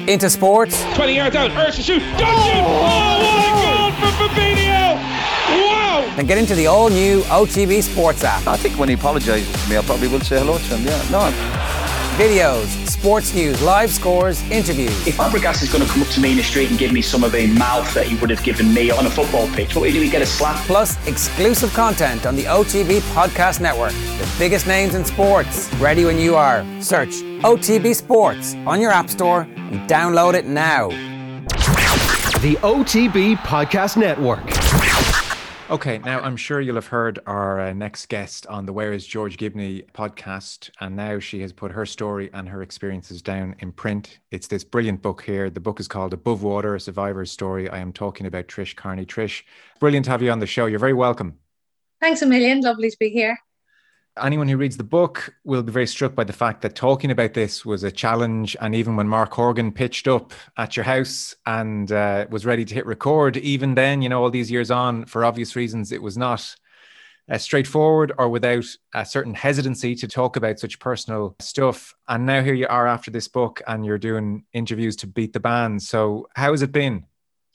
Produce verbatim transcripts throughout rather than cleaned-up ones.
into sports. twenty yards out, Ursha shoot, Dungeon! Oh, what a goal from Fabinho! Wow! Then get into the all-new O T B Sports app. I think when he apologises to me, I probably will say hello to him, yeah. No. Videos, sports news, live scores, interviews. If Fabregas is going to come up to me in the street and give me some of the mouth that he would have given me on a football pitch, what do we do? We get a slap. Plus, exclusive content on the O T B Podcast Network. The biggest names in sports. Ready when you are. Search O T B Sports on your app store and download it now. The O T B Podcast Network. Okay, now I'm sure you'll have heard our uh, next guest on the Where is George Gibney podcast, and now she has put her story and her experiences down in print. It's this brilliant book here. The book is called Above Water, A Survivor's Story. I am talking about Trish Carney. Trish, brilliant to have you on the show. You're very welcome. Thanks a million. Lovely to be here. Anyone who reads the book will be very struck by the fact that talking about this was a challenge. And even when Mark Horgan pitched up at your house and uh, was ready to hit record, even then, you know, all these years on, for obvious reasons, it was not uh, straightforward or without a certain hesitancy to talk about such personal stuff. And now here you are after this book and you're doing interviews to beat the band. So how has it been?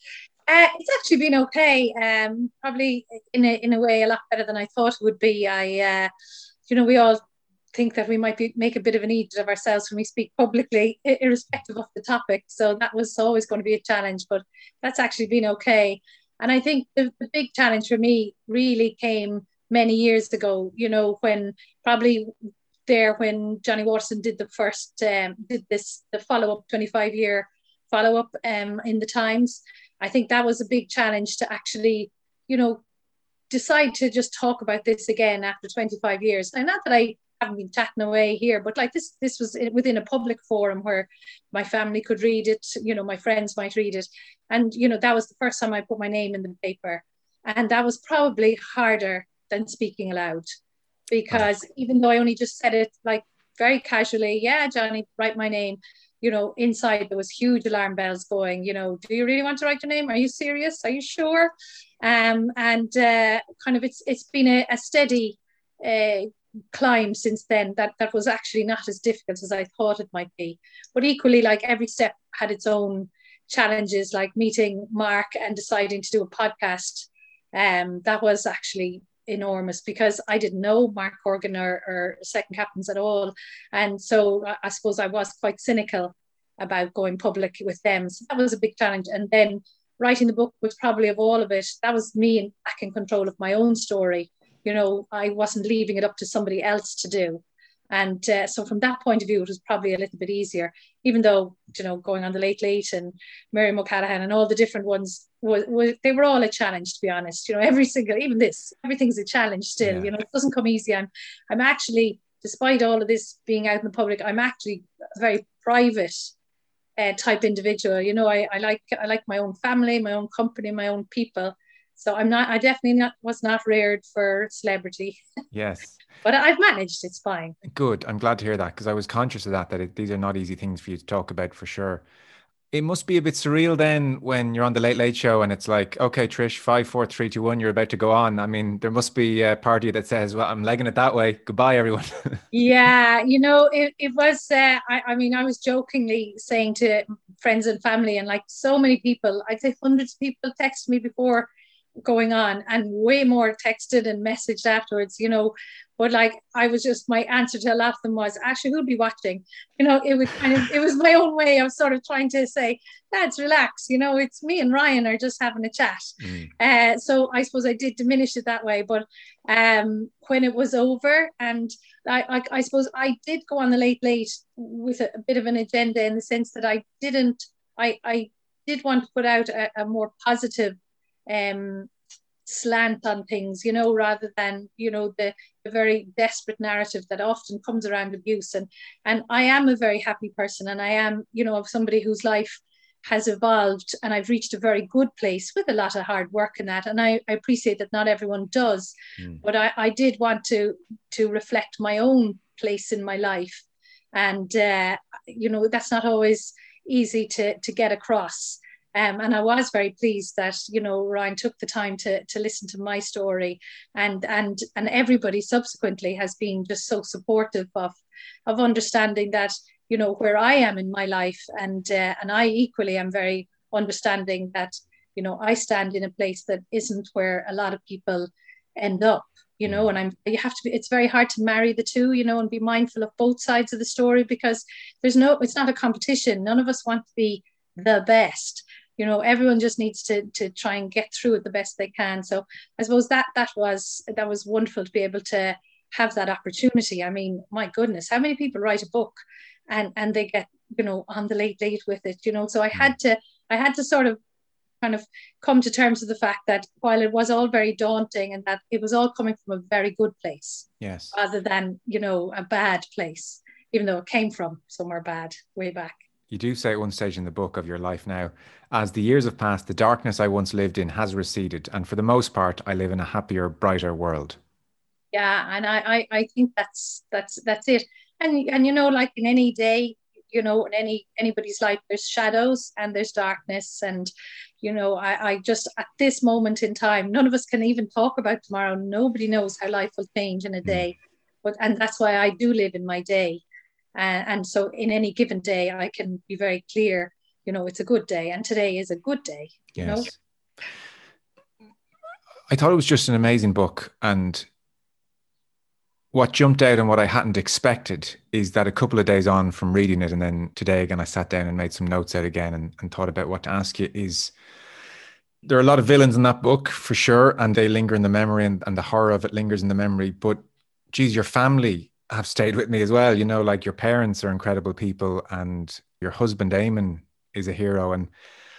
Uh, it's actually been okay. Um, probably in a in a way a lot better than I thought it would be. I, uh, you know, we all think that we might be make a bit of an idiot of ourselves when we speak publicly, irrespective of the topic. So that was always going to be a challenge, but that's actually been okay. And I think the, the big challenge for me really came many years ago. You know, when probably there when Johnny Watson did the first um, did this the follow up twenty-five year follow up um, in the Times. I think that was a big challenge to actually, you know, decide to just talk about this again after twenty-five years. And not that I haven't been chatting away here, but like this, this was within a public forum where my family could read it, you know, my friends might read it. And, you know, that was the first time I put my name in the paper. And that was probably harder than speaking aloud, because even though I only just said it like very casually, yeah, Johnny, write my name. You know, inside there was huge alarm bells going, you know, do you really want to write your name? Are you serious? Are you sure? Um, and uh, kind of it's it's been a, a steady uh, climb since then that, that was actually not as difficult as I thought it might be. But equally, like every step had its own challenges, like meeting Mark and deciding to do a podcast. Um, that was actually enormous because I didn't know Mark Horgan or, or second captains at all. And so I, I suppose I was quite cynical about going public with them. So that was a big challenge. And then writing the book was probably of all of it, that was me in, back in control of my own story. You know, I wasn't leaving it up to somebody else to do. And uh, so from that point of view, it was probably a little bit easier, even though, you know, going on the Late Late and Miriam O'Callaghan and all the different ones, was, was, they were all a challenge, to be honest. You know, every single, even this, everything's a challenge still. Yeah. You know, it doesn't come easy. I'm, I'm actually, despite all of this being out in the public, I'm actually a very private uh, type individual. You know, I, I like I like my own family, my own company, my own people. So I'm not, I definitely not was not reared for celebrity. Yes. But I've managed, it's fine. Good. I'm glad to hear that, because I was conscious of that, that it, these are not easy things for you to talk about for sure. It must be a bit surreal then when you're on the Late Late Show and it's like, okay, Trish, five, four, three, two, one, you're about to go on. I mean, there must be a party that says, well, I'm legging it that way. Goodbye, everyone. Yeah, you know, it, it was, uh, I, I mean, I was jokingly saying to friends and family, and like so many people, I'd say hundreds of people texted me before going on, and way more texted and messaged afterwards, you know. But like, I was just, my answer to a lot of them was, actually, who'll be watching? You know, it was kind of, it was my own way of sort of trying to say, lads, relax, you know, it's me and Ryan are just having a chat. Mm. Uh, so I suppose I did diminish it that way. But um, when it was over, and I, I, I suppose I did go on the Late Late with a, a bit of an agenda, in the sense that I didn't, I, I did want to put out a, a more positive um slant on things, you know, rather than, you know, the, the very desperate narrative that often comes around abuse. And and I am a very happy person, and I am, you know, of somebody whose life has evolved, and I've reached a very good place with a lot of hard work in that. And I, I appreciate that not everyone does, mm. but I, I did want to to reflect my own place in my life. And, uh, you know, that's not always easy to to get across. Um, and I was very pleased that, you know, Ryan took the time to to listen to my story, and and and everybody subsequently has been just so supportive of of understanding that you know, where I am in my life. And, uh, and I equally am very understanding that, you know, I stand in a place that isn't where a lot of people end up, you know, and I'm, you have to be, it's very hard to marry the two, you know, and be mindful of both sides of the story, because there's no, it's not a competition. None of us want to be the best, you know, everyone just needs to to try and get through it the best they can. So I suppose that that was, that was wonderful to be able to have that opportunity. I mean, my goodness, how many people write a book and, and they get, you know, on the late late with it, you know, so I had to, I had to sort of kind of come to terms with the fact that while it was all very daunting and that it was all coming from a very good place, yes, rather than, you know, a bad place, even though it came from somewhere bad way back. You do say at one stage in the book of your life now, as the years have passed, the darkness I once lived in has receded, and for the most part, I live in a happier, brighter world. Yeah, and I, I, I think that's that's that's it. And and you know, like in any day, you know, in any anybody's life, there's shadows and there's darkness, and you know, I, I just at this moment in time, none of us can even talk about tomorrow. Nobody knows how life will change in a day, mm. but and that's why I do live in my day. Uh, and so in any given day, I can be very clear, you know, it's a good day. And today is a good day, you yes. know. I thought it was just an amazing book. And what jumped out and what I hadn't expected is that a couple of days on from reading it, and then today again, I sat down and made some notes out again and, and thought about what to ask you, is there are a lot of villains in that book for sure. And they linger in the memory, and, and the horror of it lingers in the memory. But geez, your family have stayed with me as well. You know, like your parents are incredible people, and your husband, Eamon, is a hero. And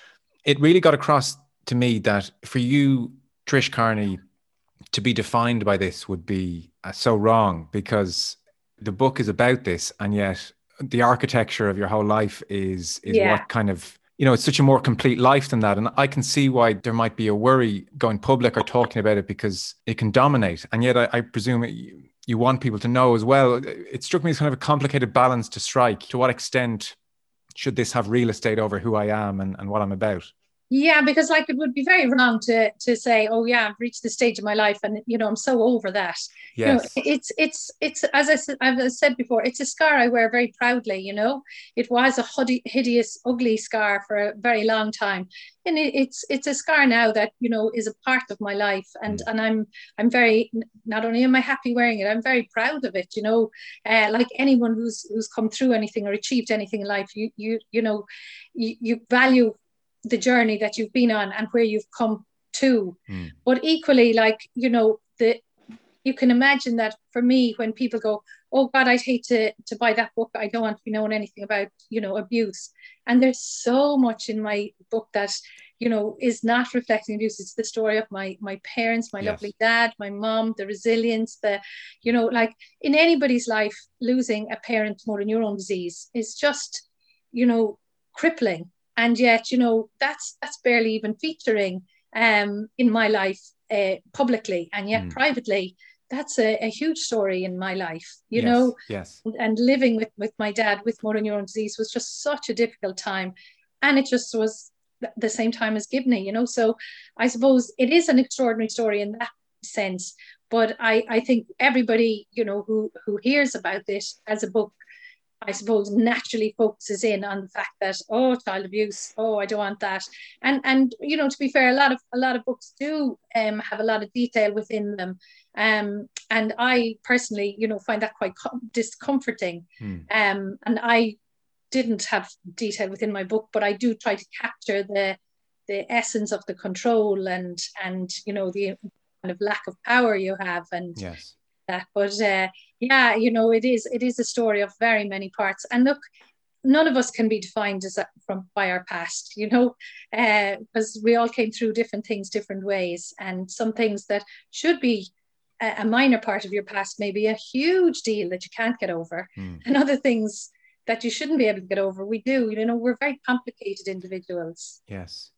it really got across to me that for you, Trish Carney, to be defined by this would be uh, so wrong, because the book is about this, and yet the architecture of your whole life is, is yeah. what kind of, you know, it's such a more complete life than that. And I can see why there might be a worry going public or talking about it, because it can dominate. And yet I, I presume it, you want people to know as well. It struck me as kind of a complicated balance to strike. To what extent should this have real estate over who I am and, and what I'm about? Yeah, because like it would be very wrong to to say, oh yeah, I've reached the stage of my life and, you know, I'm so over that. Yes. You know, it's, it's, it's, as I said, I've said before, it's a scar I wear very proudly, you know. It was a hideous, ugly scar for a very long time. And it, it's, it's a scar now that, you know, is a part of my life. And, mm. and I'm, I'm very, not only am I happy wearing it, I'm very proud of it, you know. Uh, like anyone who's, who's come through anything or achieved anything in life, you, you, you know, you, you value the journey that you've been on and where you've come to. Mm. But equally, like, you know, the you can imagine that for me, when people go, oh God, I'd hate to to buy that book, I don't want to be knowing anything about, you know, abuse. And there's so much in my book that, you know, is not reflecting abuse. It's the story of my my parents, my yes. lovely dad, my mom, the resilience, the, you know, like in anybody's life, losing a parent to motor neuron disease is just, you know, crippling. And yet, you know, that's that's barely even featuring um, in my life uh, publicly. And yet mm. privately, that's a, a huge story in my life, you yes, know. Yes. And living with, with my dad with motor neuron disease was just such a difficult time. And it just was the same time as Gibney, you know. So I suppose it is an extraordinary story in that sense. But I, I think everybody, you know, who, who hears about this as a book, I suppose naturally focuses in on the fact that, oh, child abuse, oh, I don't want that. And, and you know, to be fair, a lot of a lot of books do um, have a lot of detail within them. Um, and I personally, you know, find that quite com- discomforting. Hmm. Um, and I didn't have detail within my book, but I do try to capture the the essence of the control and, and you know, the kind of lack of power you have. And yes. that, but uh, yeah, you know, it is it is a story of very many parts. And look, none of us can be defined as a, from by our past, you know, because uh, we all came through different things, different ways, and some things that should be a, a minor part of your past may be a huge deal that you can't get over, mm. and other things that you shouldn't be able to get over, we do. You know, we're very complicated individuals. Yes.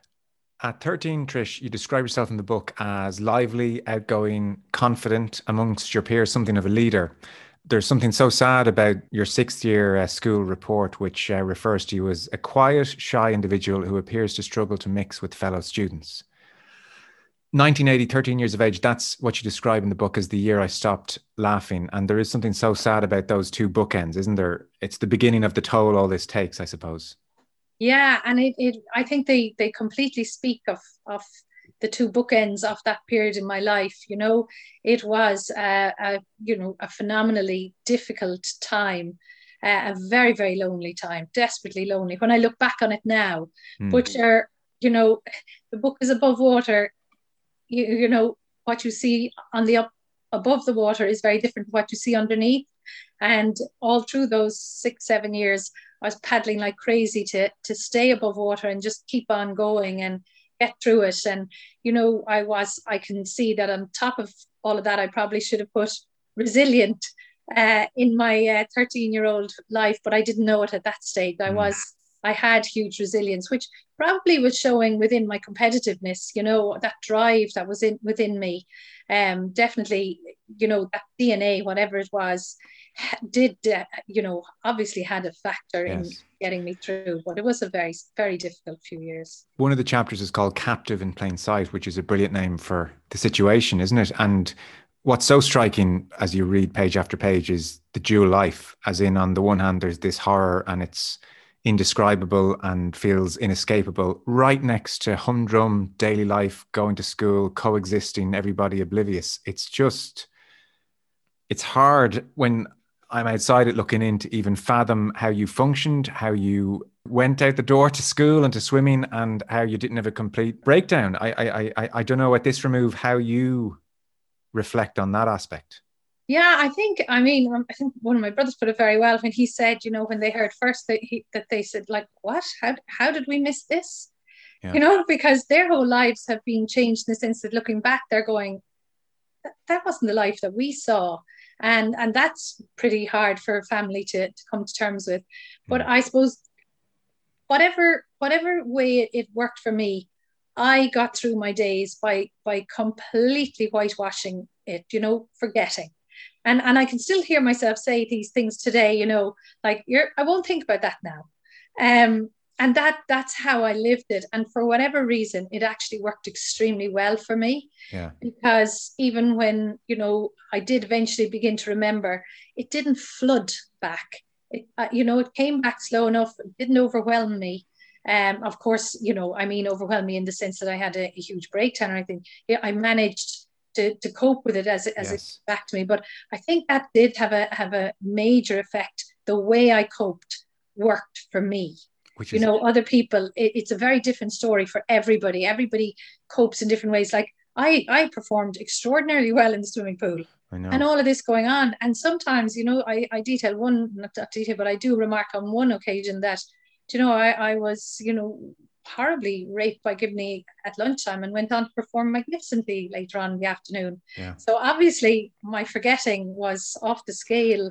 At thirteen, Trish, you describe yourself in the book as lively, outgoing, confident, amongst your peers, something of a leader. There's something so sad about your sixth year uh, school report, which uh, refers to you as a quiet, shy individual who appears to struggle to mix with fellow students. nineteen eighty, thirteen years of age, that's what you describe in the book as the year I stopped laughing. And there is something so sad about those two bookends, isn't there? It's the beginning of the toll all this takes, I suppose. Yeah, and it, it I think they they completely speak of of the two bookends of that period in my life. You know, it was a, a you know a phenomenally difficult time, uh, a very very lonely time, desperately lonely. When I look back on it now, mm. but you're, you know, the book is above water. You, you know, what you see on the up above the water is very different to what you see underneath. And all through those six, seven years, I was paddling like crazy to to stay above water and just keep on going and get through it. And, you know, I was, I can see that on top of all of that, I probably should have put resilient uh, in my uh, thirteen year old life, but I didn't know it at that stage. I mm. was, I had huge resilience, which probably was showing within my competitiveness, you know, that drive that was in within me. Um, definitely, you know, that D N A, whatever it was, did, uh, you know, obviously had a factor yes. in getting me through, but it was a very, very difficult few years. One of the chapters is called Captive in Plain Sight, which is a brilliant name for the situation, isn't it? And what's so striking as you read page after page is the dual life, as in, on the one hand, there's this horror and it's indescribable and feels inescapable, right next to humdrum daily life, going to school, coexisting, everybody oblivious. It's just, it's hard when I'm outside it looking in to even fathom how you functioned, how you went out the door to school and to swimming, and how you didn't have a complete breakdown. I I I, I don't know at this remove how you reflect on that aspect. Yeah, I think, I mean, I think one of my brothers put it very well when he said, you know, when they heard first that he, that they said, like, what? How, how did we miss this? Yeah. You know, because their whole lives have been changed in the sense that looking back, they're going, that, that wasn't the life that we saw. And and that's pretty hard for a family to, to come to terms with. But mm. I suppose whatever whatever way it, it worked for me, I got through my days by by completely whitewashing it, you know, forgetting. And and I can still hear myself say these things today, you know, like, you're, I won't think about that now. Um, and that that's how I lived it. And for whatever reason, it actually worked extremely well for me. Yeah. Because even when, you know, I did eventually begin to remember, it didn't flood back. It, uh, you know, it came back slow enough. It didn't overwhelm me. Um, of course, you know, I mean, overwhelm me in the sense that I had a, a huge breakdown or anything. Yeah, I managed to, to cope with it as, as yes. it came back to me. But I think that did have a have a major effect. The way I coped worked for me. Which you is, know, other people, it, it's a very different story for everybody. Everybody copes in different ways. Like I, I performed extraordinarily well in the swimming pool. I know. And all of this going on. And sometimes, you know, I, I detail one, not that detail, but I do remark on one occasion that, you know, I, I was, you know, horribly raped by Gibney at lunchtime and went on to perform magnificently later on in the afternoon. Yeah. So obviously my forgetting was off the scale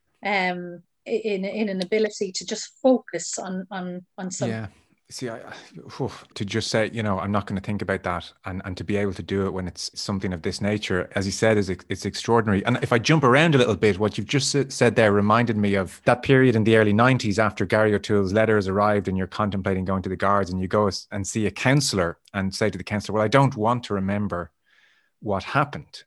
um, in in an ability to just focus on on on something. Yeah. See, I, I, to just say, you know, I'm not going to think about that, and, and to be able to do it when it's something of this nature, as you said, is it's extraordinary. And if I jump around a little bit, what you've just said there reminded me of that period in the early nineties after Gary O'Toole's letter has arrived and you're contemplating going to the guards, and you go and see a counsellor and say to the counsellor, well, I don't want to remember what happened.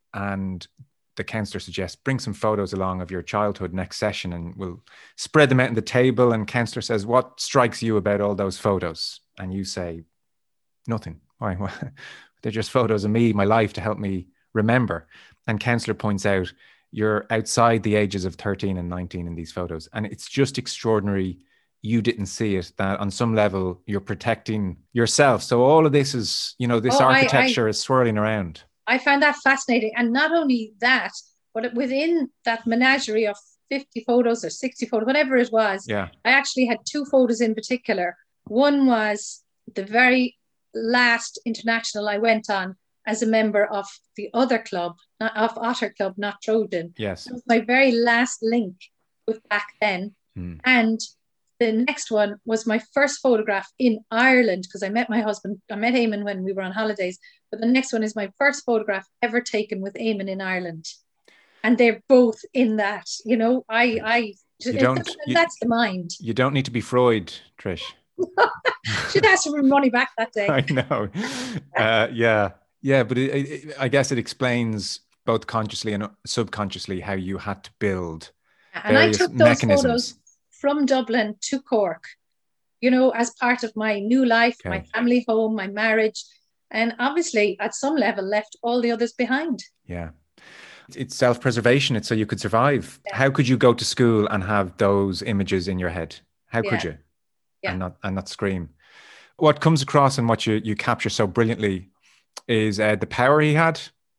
And the counsellor suggests, bring some photos along of your childhood next session and we'll spread them out on the table. And counsellor says, what strikes you about all those photos? And you say, nothing. Why? Well, they're just photos of me, my life, to help me remember. And counsellor points out, you're outside the ages of thirteen and nineteen in these photos. And it's just extraordinary. You didn't see it, that on some level you're protecting yourself. So all of this is, you know, this oh, architecture I, I... is swirling around. I found that fascinating. And not only that, but within that menagerie of fifty photos or sixty photos, whatever it was, yeah. I actually had two photos in particular. One was the very last international I went on as a member of the other club, not of Otter Club, not Trojan. Yes. It was my very last link with back then. Hmm. And the next one was my first photograph in Ireland, because I met my husband, I met Eamon when we were on holidays, but the next one is my first photograph ever taken with Eamon in Ireland. And they're both in that, you know, I, I, you don't, that's you, the mind. You don't need to be Freud, Trish. Should ask for money back that day. I know. Uh, yeah. Yeah, but it, it, I guess it explains both consciously and subconsciously how you had to build And I various took those mechanisms. photos from Dublin to Cork, you know, as part of my new life, Okay. my family home, my marriage, and obviously at some level left all the others behind. Yeah. It's self-preservation. It's so you could survive. Yeah. How could you go to school and have those images in your head? How could Yeah. you? Yeah. And not and not scream. What comes across and what you, you capture so brilliantly is uh, the power he had.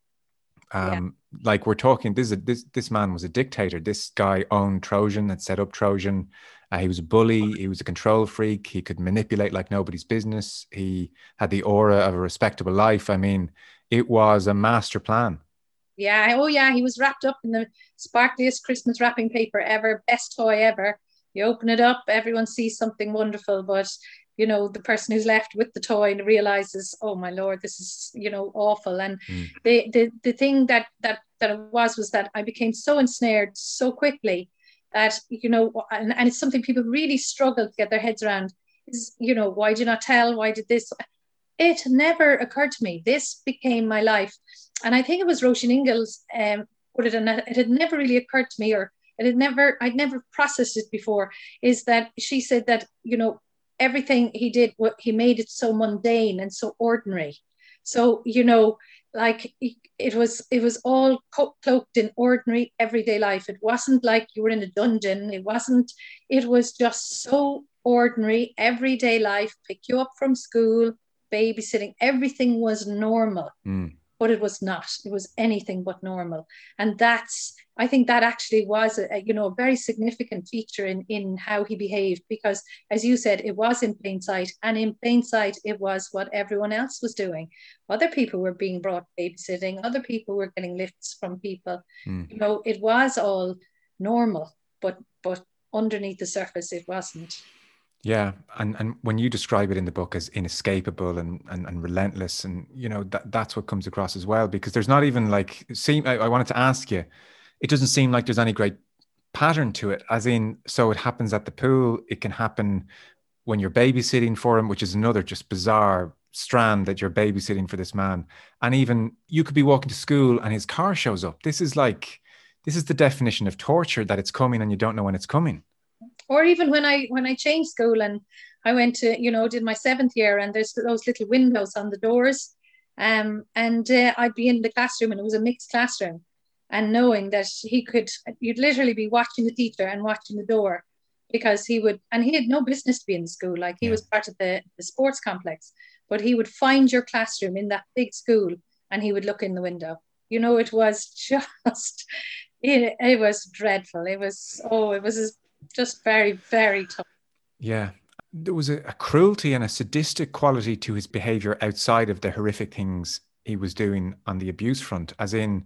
Um, yeah. Like we're talking, this, is a, this this man was a dictator. This guy owned Trojan and set up Trojan. Uh, he was a bully. He was a control freak. He could manipulate like nobody's business. He had the aura of a respectable life. I mean, it was a master plan. Yeah. Oh, yeah. He was wrapped up in the sparkliest Christmas wrapping paper ever. Best toy ever. You open it up, everyone sees something wonderful, but you know, the person who's left with the toy realizes, oh my Lord, this is, you know, awful. And mm. the, the the thing that that that it was was that I became so ensnared so quickly that, you know, and, and it's something people really struggle to get their heads around is, you know, why did you not tell? Why did this? It never occurred to me. This became my life. And I think it was Roisin Ingalls um, put it in that it had never really occurred to me, or it had never, I'd never processed it before, is that she said that, you know, everything he did, he made it so mundane and so ordinary. So, you know, like it was, it was all cloaked in ordinary everyday life. It wasn't like you were in a dungeon. It wasn't, it was just so ordinary everyday life, pick you up from school, babysitting, everything was normal. Mm. But it was not. It was anything but normal. And that's, I think that actually was, a, you know, a very significant feature in, in how he behaved, because as you said, it was in plain sight, and in plain sight, it was what everyone else was doing. Other people were being brought babysitting. Other people were getting lifts from people. Mm. You know, it was all normal, but, but underneath the surface, it wasn't. Yeah. And and when you describe it in the book as inescapable and and, and relentless, and, you know, that that's what comes across as well, because there's not even like, seem, I, I wanted to ask you, it doesn't seem like there's any great pattern to it, as in, so it happens at the pool. It can happen when you're babysitting for him, which is another just bizarre strand that you're babysitting for this man. And even you could be walking to school and his car shows up. This is like, this is the definition of torture, that it's coming and you don't know when it's coming. Or even when I when I changed school and I went to, you know, did my seventh year, and there's those little windows on the doors, um, and uh, I'd be in the classroom, and it was a mixed classroom, and knowing that he could, you'd literally be watching the teacher and watching the door, because he would, and he had no business to be in school, like he yeah. was part of the, the sports complex, but he would find your classroom in that big school and he would look in the window. You know, it was just, it, it was dreadful. It was, oh, it was just very, very tough. Yeah. There was a, a cruelty and a sadistic quality to his behavior outside of the horrific things he was doing on the abuse front. As in,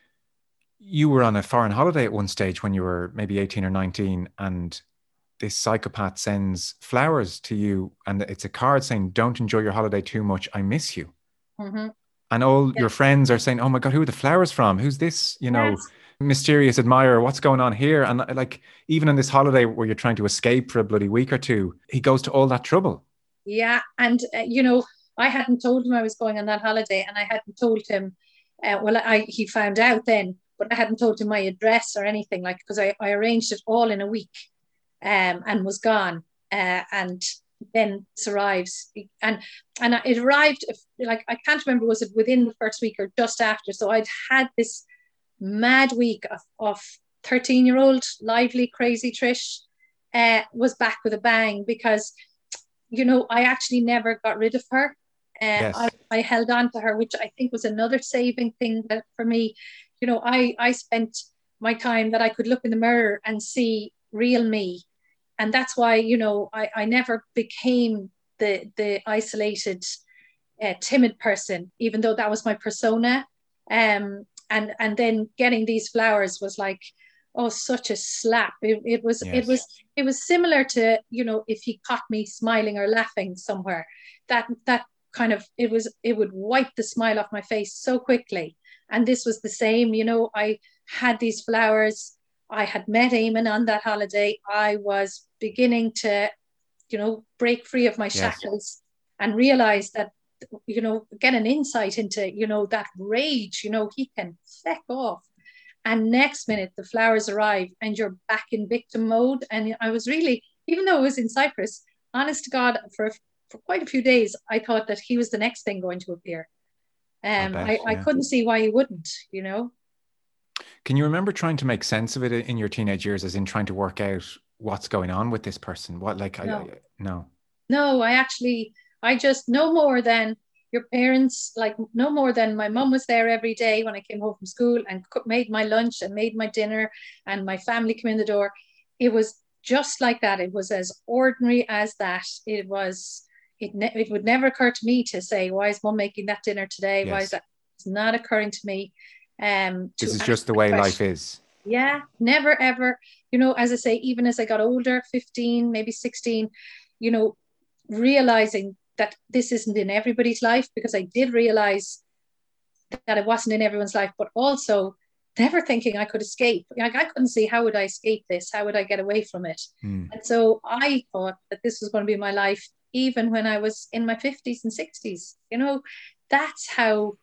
you were on a foreign holiday at one stage when you were maybe eighteen or nineteen, and this psychopath sends flowers to you, and it's a card saying, "Don't enjoy your holiday too much. I miss you." Mm-hmm. And all yeah. your friends are saying, "Oh my God, who are the flowers from? Who's this, you know, yes. mysterious admirer? What's going on here?" And like, even on this holiday where you're trying to escape for a bloody week or two, he goes to all that trouble. Yeah. And, uh, you know, I hadn't told him I was going on that holiday, and I hadn't told him, uh, well, I he found out then, but I hadn't told him my address or anything, like, because I, I arranged it all in a week um, and was gone. Uh, and then this arrives, and and it arrived, like, I can't remember, was it within the first week or just after? So I'd had this mad week of, of thirteen year old lively crazy Trish uh, was back with a bang, because, you know, I actually never got rid of her. Uh, yes. I, I held on to her, which I think was another saving thing that for me. You know, I, I spent my time that I could look in the mirror and see real me. And that's why, you know, I, I never became the the isolated, uh, timid person, even though that was my persona. Um, and and then getting these flowers was like, oh, such a slap. It, it was yes. it was it was similar to, you know, if he caught me smiling or laughing somewhere, that that kind of, it was it would wipe the smile off my face so quickly. And this was the same. You know, I had these flowers. I had met Eamon on that holiday. I was beginning to, you know, break free of my shackles yes. and realize that you know, get an insight into, you know, that rage, you know, he can feck off. And next minute the flowers arrive and you're back in victim mode. And I was really, even though it was in Cyprus, honest to God, for, for quite a few days, I thought that he was the next thing going to appear. Um, bet, I, yeah. I couldn't see why he wouldn't, you know. Can you remember trying to make sense of it in your teenage years, as in trying to work out what's going on with this person? What, like, No. I, I no. No, I actually, I just, no more than your parents, like no more than my mum was there every day when I came home from school and cook, made my lunch and made my dinner and my family came in the door. It was just like that. It was as ordinary as that. It was, it, ne- it would never occur to me to say, why is mum making that dinner today? Yes. Why is that? It's not occurring to me. Um, to This is ask just the way question. life is. Yeah, never ever, you know, as I say, even as I got older, fifteen, maybe sixteen, you know, realizing that this isn't in everybody's life, because I did realize that it wasn't in everyone's life, but also never thinking I could escape. Like, I couldn't see, how would I escape this? How would I get away from it? Mm. And so I thought that this was going to be my life, even when I was in my fifties and sixties. You know, that's how,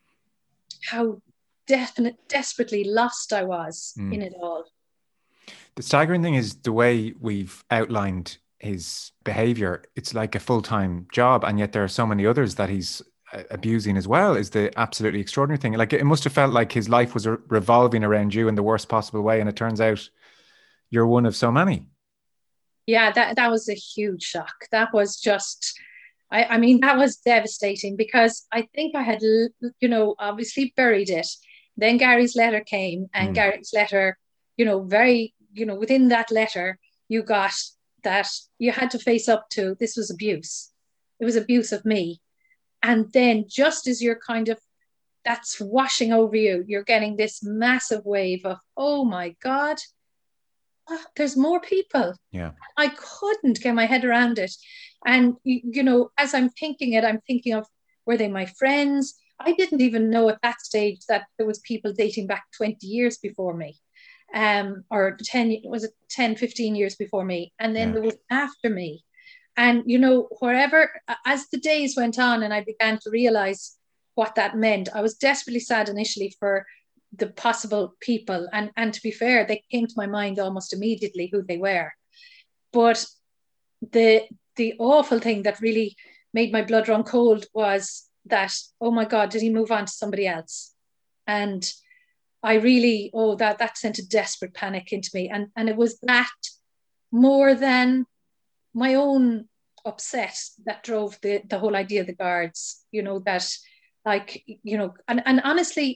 how definite, desperately lost I was Mm. in it all. The staggering thing is the way we've outlined his behavior. It's like a full-time job, and yet there are so many others that he's uh, abusing as well, is the absolutely extraordinary thing. Like, it must have felt like his life was re- revolving around you in the worst possible way, and it turns out you're one of so many. Yeah, that, that was a huge shock. That was just, I, I mean, that was devastating, because I think I had, you know, obviously buried it. Then Gary's letter came, and Mm. Gary's letter, you know, very, you know, within that letter, you got that you had to face up to, this was abuse. It was abuse of me. And then just as you're kind of, that's washing over you, you're getting this massive wave of, oh my God, oh, there's more people. Yeah. I couldn't get my head around it. And, you, you know, as I'm thinking it, I'm thinking of, were they my friends? I didn't even know at that stage that there was people dating back twenty years before me. Um, or ten, was it ten, fifteen years before me? And then Yeah. there was after me. And, you know, wherever, as the days went on and I began to realize what that meant, I was desperately sad initially for the possible people. And, and to be fair, they came to my mind almost immediately who they were. But the, the awful thing that really made my blood run cold was that, oh my God, did he move on to somebody else? And I really, oh, that that sent a desperate panic into me. And, and it was that more than my own upset that drove the, the whole idea of the guards, you know, that like, you know, and, and honestly,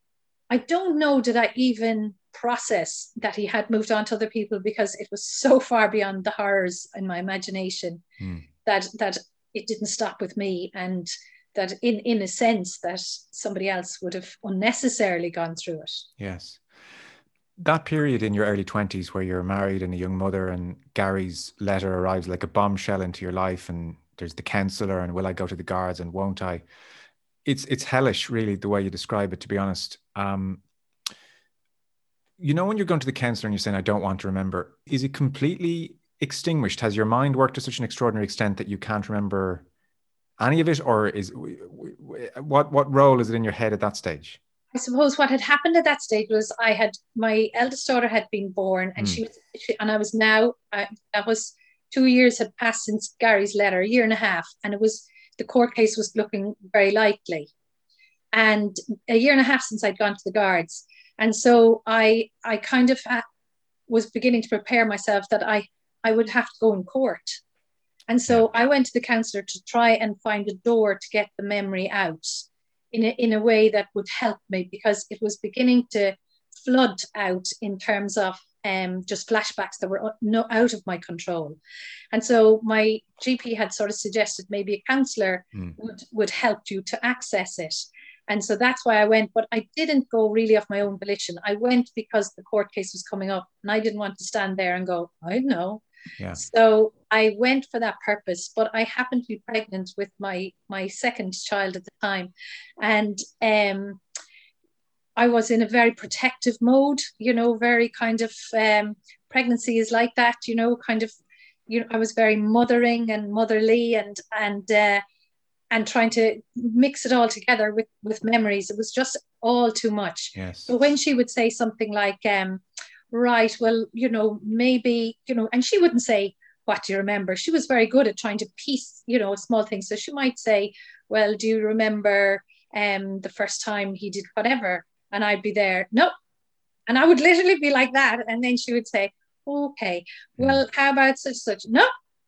I don't know, did I even process that he had moved on to other people, because it was so far beyond the horrors in my imagination Mm. that that it didn't stop with me. And that in, in a sense that somebody else would have unnecessarily gone through it. Yes. That period in your early twenties where you're married and a young mother, and Gary's letter arrives like a bombshell into your life, and there's the counsellor, and will I go to the guards and won't I? It's it's hellish, really, the way you describe it, to be honest. Um, you know, when you're going to the counsellor and you're saying, I don't want to remember, is it completely extinguished? Has your mind worked to such an extraordinary extent that you can't remember any of it? Or is what what role is it in your head at that stage? I suppose what had happened at that stage was I had, my eldest daughter had been born, and Mm. she was, she, and I was now, I, that was two years had passed since Gary's letter, a year and a half. And it was, the court case was looking very likely. And a year and a half since I'd gone to the guards. And so I, I kind of ha- was beginning to prepare myself that I, I would have to go in court. And so I went to the counsellor to try and find a door to get the memory out in a, in a way that would help me, because it was beginning to flood out in terms of um, just flashbacks that were no, out of my control. And so my G P had sort of suggested maybe a counsellor Mm. would, would help you to access it. And so that's why I went, but I didn't go really of my own volition. I went because the court case was coming up, and I didn't want to stand there and go, I know. Yeah. So I went for that purpose, but I happened to be pregnant with my my second child at the time. And um, I was in a very protective mode, you know, very kind of, um, pregnancy is like that, you know, kind of, you know, I was very mothering and motherly, and, and uh, and trying to mix it all together with, with memories. It was just all too much. Yes. But when she would say something like, um, right, well, you know, maybe, you know, and she wouldn't say, what do you remember? She was very good at trying to piece, you know, small things. So she might say, well, do you remember um, the first time he did whatever? And I'd be there, no. And I would literally be like that. And then she would say, okay, well, mm. how about such, such? No.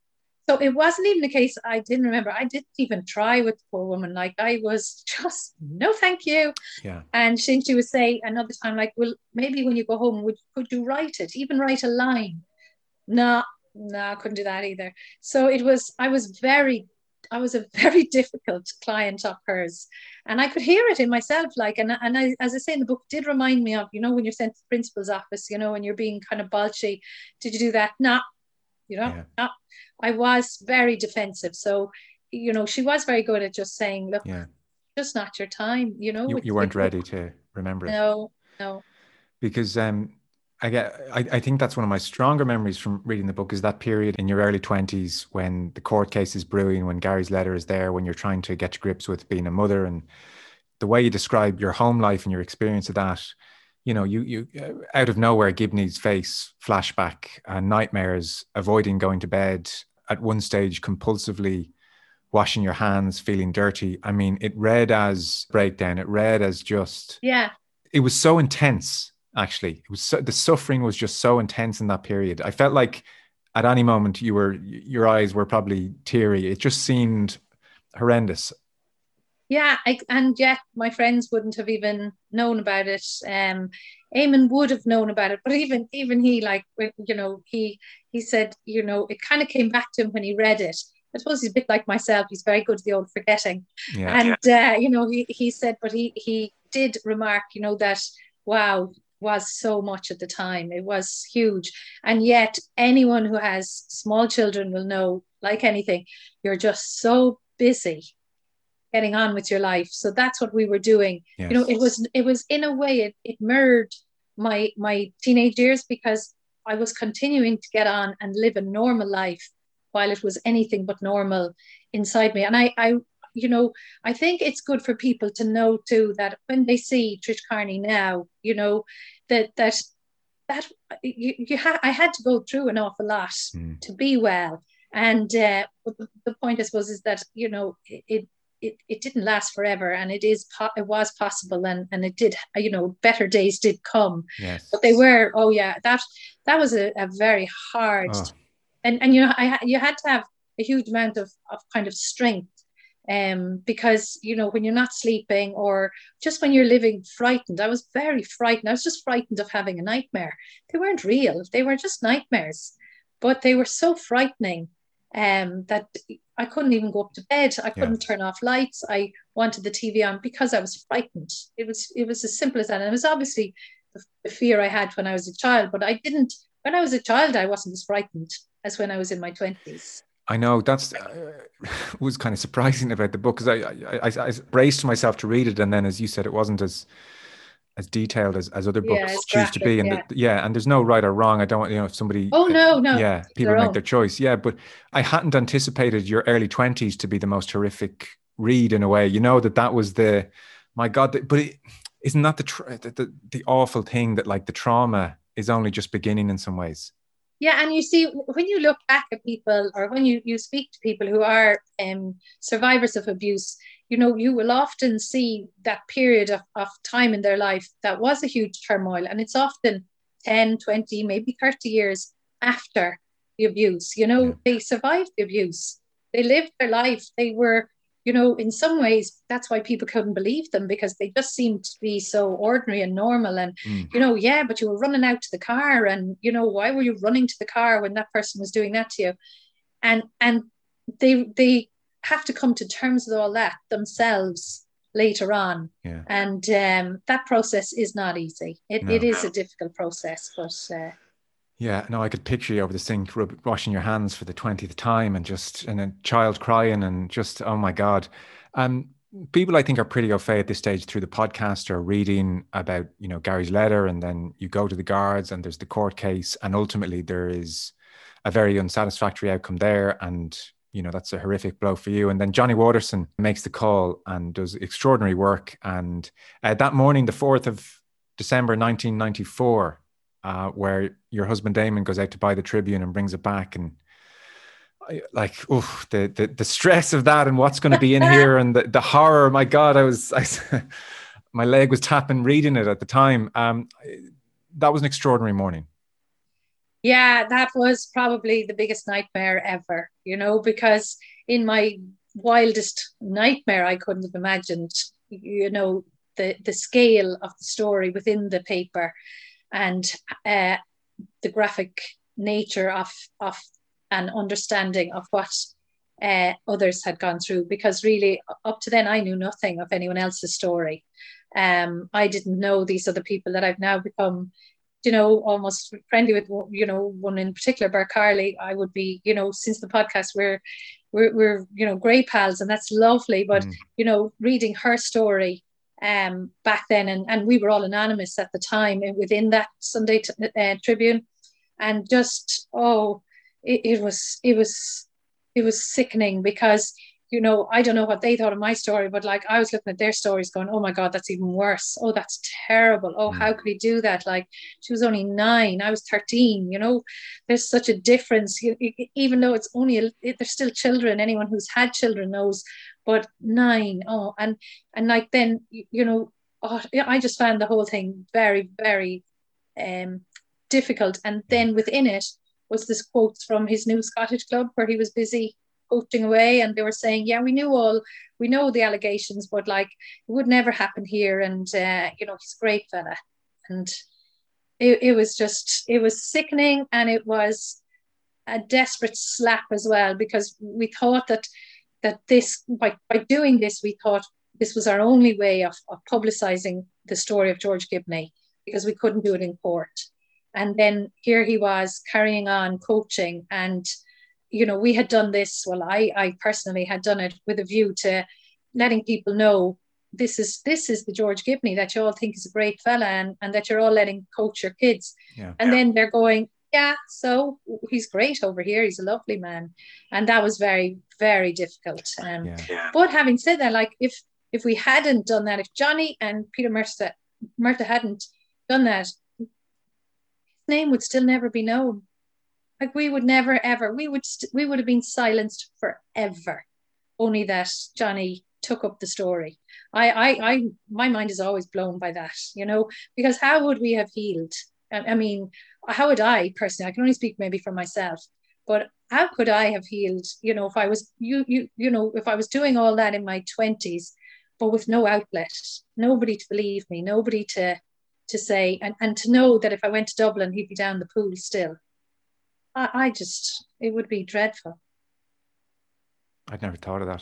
So it wasn't even the case I didn't remember. I didn't even try with the poor woman. Like, I was just, no, thank you. Yeah. And she, she would say another time, like, well, maybe when you go home, would could you write it? Even write a line? No, no, I couldn't do that either. So it was, I was very, I was a very difficult client of hers. And I could hear it in myself. Like, and, and I, as I say in the book, did remind me of, you know, when you're sent to the principal's office, you know, and you're being kind of balchy. Did you do that? No, you know, yeah. no. I was very defensive. So, you know, she was very good at just saying, look, yeah. just not your time, you know. You, you weren't ready to remember it. No, no. Because um, I get, I, I think that's one of my stronger memories from reading the book is that period in your early twenties when the court case is brewing, when Gary's letter is there, when you're trying to get to grips with being a mother, and the way you describe your home life and your experience of that. You know, you you uh, out of nowhere, Gibney's face flashback and nightmares, avoiding going to bed, at one stage compulsively washing your hands, feeling dirty. I mean, it read as breakdown. It read as just, yeah. It was so intense, actually. It was so, the suffering was just so intense in that period. I felt like at any moment you were, your eyes were probably teary. It just seemed horrendous. Yeah, I, and yet my friends wouldn't have even known about it. Um, Eamon would have known about it, but even even he, like, you know, he he said, you know, it kind of came back to him when he read it. I suppose he's a bit like myself. He's very good at the old forgetting. Yeah. And, uh, you know, he, he said, but he, he did remark, you know, that, wow, was so much at the time. It was huge. And yet anyone who has small children will know, like anything, you're just so busy getting on with your life. So that's what we were doing. Yes. You know, it was, it was in a way, it, it mirrored my, my teenage years, because I was continuing to get on and live a normal life while it was anything but normal inside me. And I, I, you know, I think it's good for people to know too, that when they see Trish Carney now, you know, that, that, that you, you ha- I had to go through an awful lot mm. to be well. And uh, the, the point, I suppose, is that, you know, it, It, it didn't last forever, and it is po- it was possible, and and it did, you know, better days did come. Yes. But they were, oh yeah, that that was a, a very hard, oh. and and you know, I you had to have a huge amount of, of kind of strength, um, because, you know, when you're not sleeping, or just when you're living frightened. I was very frightened. I was just frightened of having a nightmare. They weren't real. They were just nightmares, but they were so frightening um, that I couldn't even go up to bed. I couldn't yeah. turn off lights. I wanted the T V on because I was frightened. It was it was as simple as that. And it was obviously the, the fear I had when I was a child, but I didn't, when I was a child, I wasn't as frightened as when I was in my twenties. I know that's uh, was kind of surprising about the book, because I, I, I, I braced myself to read it. And then, as you said, it wasn't as as detailed as, as other books yeah, choose to be. And yeah. The, yeah, and there's no right or wrong. I don't want, you know, if somebody, oh no, no, yeah, people their make own. their choice. Yeah. But I hadn't anticipated your early twenties to be the most horrific read in a way, you know, that that was the, my God, the, but it, isn't that the, tra- the, the, the awful thing that, like, the trauma is only just beginning in some ways. Yeah, and you see, when you look back at people, or when you, you speak to people who are um, survivors of abuse, you know, you will often see that period of, of time in their life that was a huge turmoil. And it's often ten, twenty, maybe thirty years after the abuse. You know, yeah. They survived the abuse. They lived their life. They were, you know, in some ways, that's why people couldn't believe them, because they just seemed to be so ordinary and normal. And, mm. you know, yeah, but you were running out to the car, and, you know, why were you running to the car when that person was doing that to you? And, and they, they have to come to terms with all that themselves later on. Yeah. And um, that process is not easy. It, no. it is a difficult process, but... Uh, Yeah, no, I could picture you over the sink, rub, washing your hands for the twentieth time, and just, and a child crying, and just, oh my God. Um, people, I think, are pretty au fait at this stage through the podcast, or reading about, you know, Gary's letter, and then you go to the guards, and there's the court case, and ultimately there is a very unsatisfactory outcome there. And you know, that's a horrific blow for you. And then Johnny Waterson makes the call and does extraordinary work. And uh, that morning, the fourth of December, nineteen ninety-four, uh, where your husband Damon goes out to buy the Tribune and brings it back, and I, like, oh, the, the the stress of that and what's going to be in here, and the, the horror. My God, I was, I, my leg was tapping reading it at the time. Um, that was an extraordinary morning. Yeah, that was probably the biggest nightmare ever, you know, because in my wildest nightmare, I couldn't have imagined, you know, the, the scale of the story within the paper, and uh, the graphic nature of, of an understanding of what uh, others had gone through. Because really, up to then, I knew nothing of anyone else's story. Um, I didn't know these other people that I've now become, you know, almost friendly with, you know, one in particular, Ber Carley. I would be, you know, since the podcast, we're, we're, we're, you know, great pals, and that's lovely. But, mm. you know, reading her story um, back then, and, and we were all anonymous at the time within that Sunday t- uh, Tribune, and just, oh, it, it was, it was, it was sickening, because, you know, I don't know what they thought of my story, but like, I was looking at their stories going, oh my God, that's even worse. Oh, that's terrible. Oh, mm. how could he do that? Like, she was only nine, I was thirteen, you know, there's such a difference, even though it's only, a, they're still children. Anyone who's had children knows, but nine, oh, and, and like then, you know, oh, I just found the whole thing very, very um, difficult. And then within it was this quote from his new Scottish club where he was busy coaching away, and they were saying, yeah, we knew all, we know the allegations, but like, it would never happen here. And, uh, you know, he's a great fella. And it, it was just, it was sickening. And it was a desperate slap as well, because we thought that, that this, by, by doing this, we thought this was our only way of, of publicizing the story of George Gibney, because we couldn't do it in court. And then here he was carrying on coaching, and you know, we had done this, well, I, I personally had done it with a view to letting people know this is this is the George Gibney that you all think is a great fella, and, and that you're all letting coach your kids. Yeah. And yeah. then they're going, yeah, so he's great over here. He's a lovely man. And that was very, very difficult. Um, yeah. Yeah. But having said that, like if if we hadn't done that, if Johnny and Peter Murtagh, Murtagh hadn't done that, his name would still never be known. Like we would never, ever, we would, st- we would have been silenced forever. Only that Johnny took up the story. I, I, I, my mind is always blown by that, you know, because how would we have healed? I, I mean, how would I personally, I can only speak maybe for myself, but how could I have healed, you know, if I was, you, you, you know, if I was doing all that in my twenties, but with no outlet, nobody to believe me, nobody to, to say, and, and to know that if I went to Dublin, he'd be down the pool still. I just, it would be dreadful. I'd never thought of that.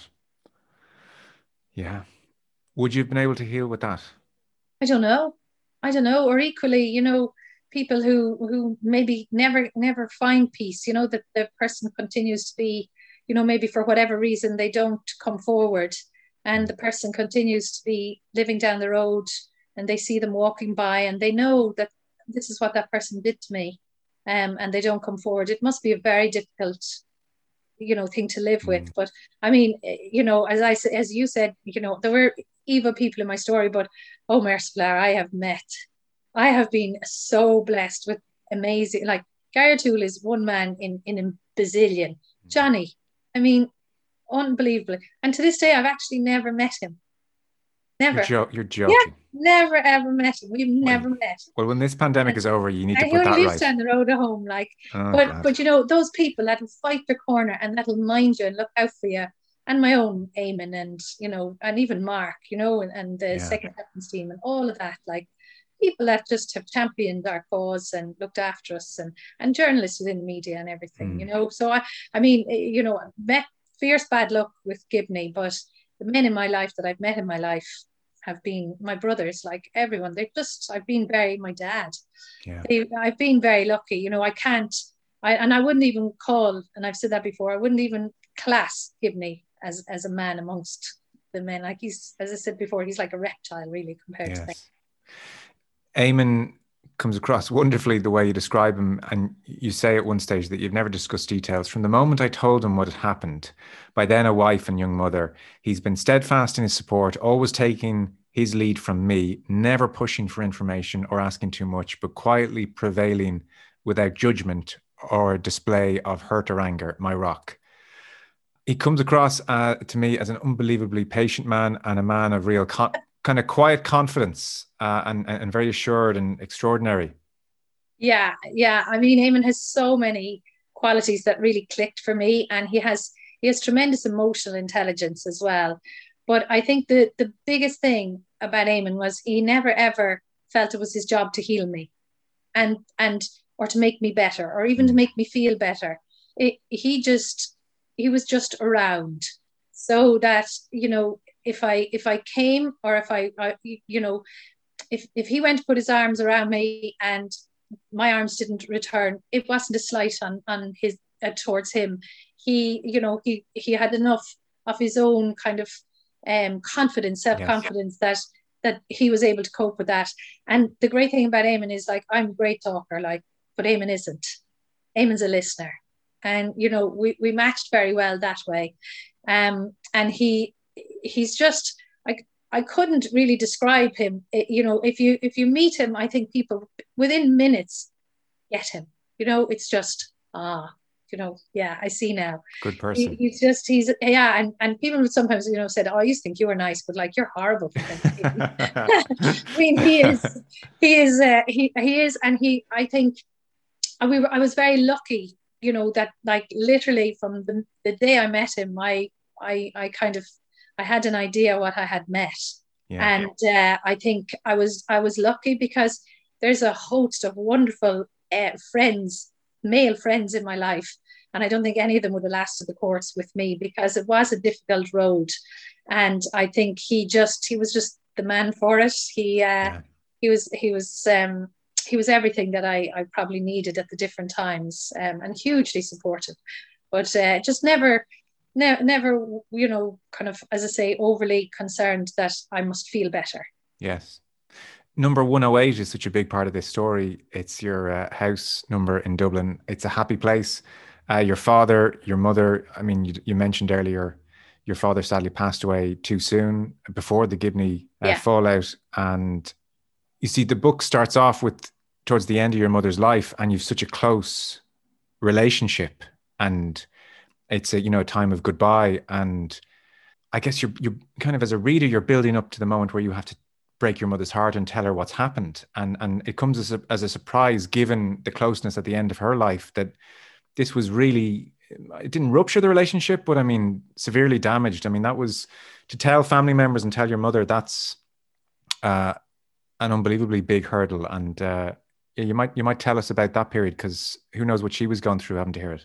Yeah. Would you have been able to heal with that? I don't know. I don't know. Or equally, you know, people who, who maybe never, never find peace, you know, that the person continues to be, you know, maybe for whatever reason, they don't come forward, and the person continues to be living down the road, and they see them walking by, and they know that this is what that person did to me. Um, and they don't come forward. It must be a very difficult, you know, thing to live with. Mm. But I mean, you know, as I as you said, you know, there were evil people in my story, but oh, merciful, I have met, I have been so blessed with amazing. Like Gary O'Toole is one man in in a bazillion. Johnny, I mean, unbelievable. And to this day, I've actually never met him. Never. You're, jo- you're joking. Yeah, never ever met him. We've never well, met. Well, when this pandemic and, is over, you need to put that right. He only lives down the road at home, like. Oh, but God. but you know, those people that'll fight their corner and that'll mind you and look out for you, and my own Eamon, and you know, and even Mark, you know, and, and the yeah. second captain's team and all of that, like people that just have championed our cause and looked after us, and and journalists within the media and everything, mm. you know. So I I mean, you know, met fierce bad luck with Gibney, but the men in my life that I've met in my life have been my brothers, like everyone. They just, I've been very, my dad. Yeah. They, I've been very lucky, you know. I can't, I and I wouldn't even call, and I've said that before, I wouldn't even class Gibney as as a man amongst the men. Like he's, as I said before, he's like a reptile, really, compared yes. to things. Eamon comes across wonderfully the way you describe him. And you say at one stage that you've never discussed details. From the moment I told him what had happened, by then a wife and young mother, he's been steadfast in his support, always taking his lead from me, never pushing for information or asking too much, but quietly prevailing without judgment or display of hurt or anger, my rock. He comes across uh, to me as an unbelievably patient man and a man of real con- kind of quiet confidence uh, and, and very assured and extraordinary. Yeah, yeah. I mean, Eamon has so many qualities that really clicked for me, and he has he has tremendous emotional intelligence as well. But I think the the biggest thing about Eamon was he never ever felt it was his job to heal me, and and or to make me better, or even to make me feel better. It, he just he was just around, so that, you know, if I if I came, or if I, I you know, if if he went to put his arms around me and my arms didn't return, it wasn't a slight on on his uh, towards him. He, you know, he he had enough of his own kind of um confidence, self-confidence, yes, that that he was able to cope with that. And the great thing about Eamon is, like, I'm a great talker, like, but Eamon isn't. Eamon's a listener. And, you know, we, we matched very well that way. Um, and he he's just, like, I couldn't really describe him. It, you know, if you if you meet him, I think people within minutes get him. You know, it's just, ah, you know, yeah, I see now. Good person. He, he's just, he's, yeah. And, and people would sometimes, you know, said, oh, I used to think you were nice, but, like, you're horrible. I mean, he is, he is, uh, he, he is. And he, I think, and we were, I was very lucky, you know, that, like, literally from the, the day I met him, I, I, I kind of, I had an idea what I had met. Yeah. And uh, I think I was, I was lucky because there's a host of wonderful uh, friends, male friends in my life. And I don't think any of them would have lasted the course with me, because it was a difficult road. And I think he just, he was just the man for it. He, uh, yeah. he was, he was, um, he was everything that I, I probably needed at the different times, um, and hugely supportive, but uh, just never, ne- never, you know, kind of, as I say, overly concerned that I must feel better. Yes. Number one oh eight is such a big part of this story. It's your uh, house number in Dublin. It's a happy place. Uh, your father, your mother, I mean, you, you mentioned earlier, your father sadly passed away too soon, before the Gibney uh, yeah. fallout. And you see, the book starts off with towards the end of your mother's life, and you've such a close relationship, and it's a, you know, a time of goodbye. And I guess you're, you're kind of, as a reader, you're building up to the moment where you have to break your mother's heart and tell her what's happened. And, and it comes as a, as a surprise, given the closeness at the end of her life, that this was really, it didn't rupture the relationship, but I mean, severely damaged. I mean, that was, to tell family members and tell your mother, that's uh, an unbelievably big hurdle. And uh, you might, you might tell us about that period, because who knows what she was going through having to hear it.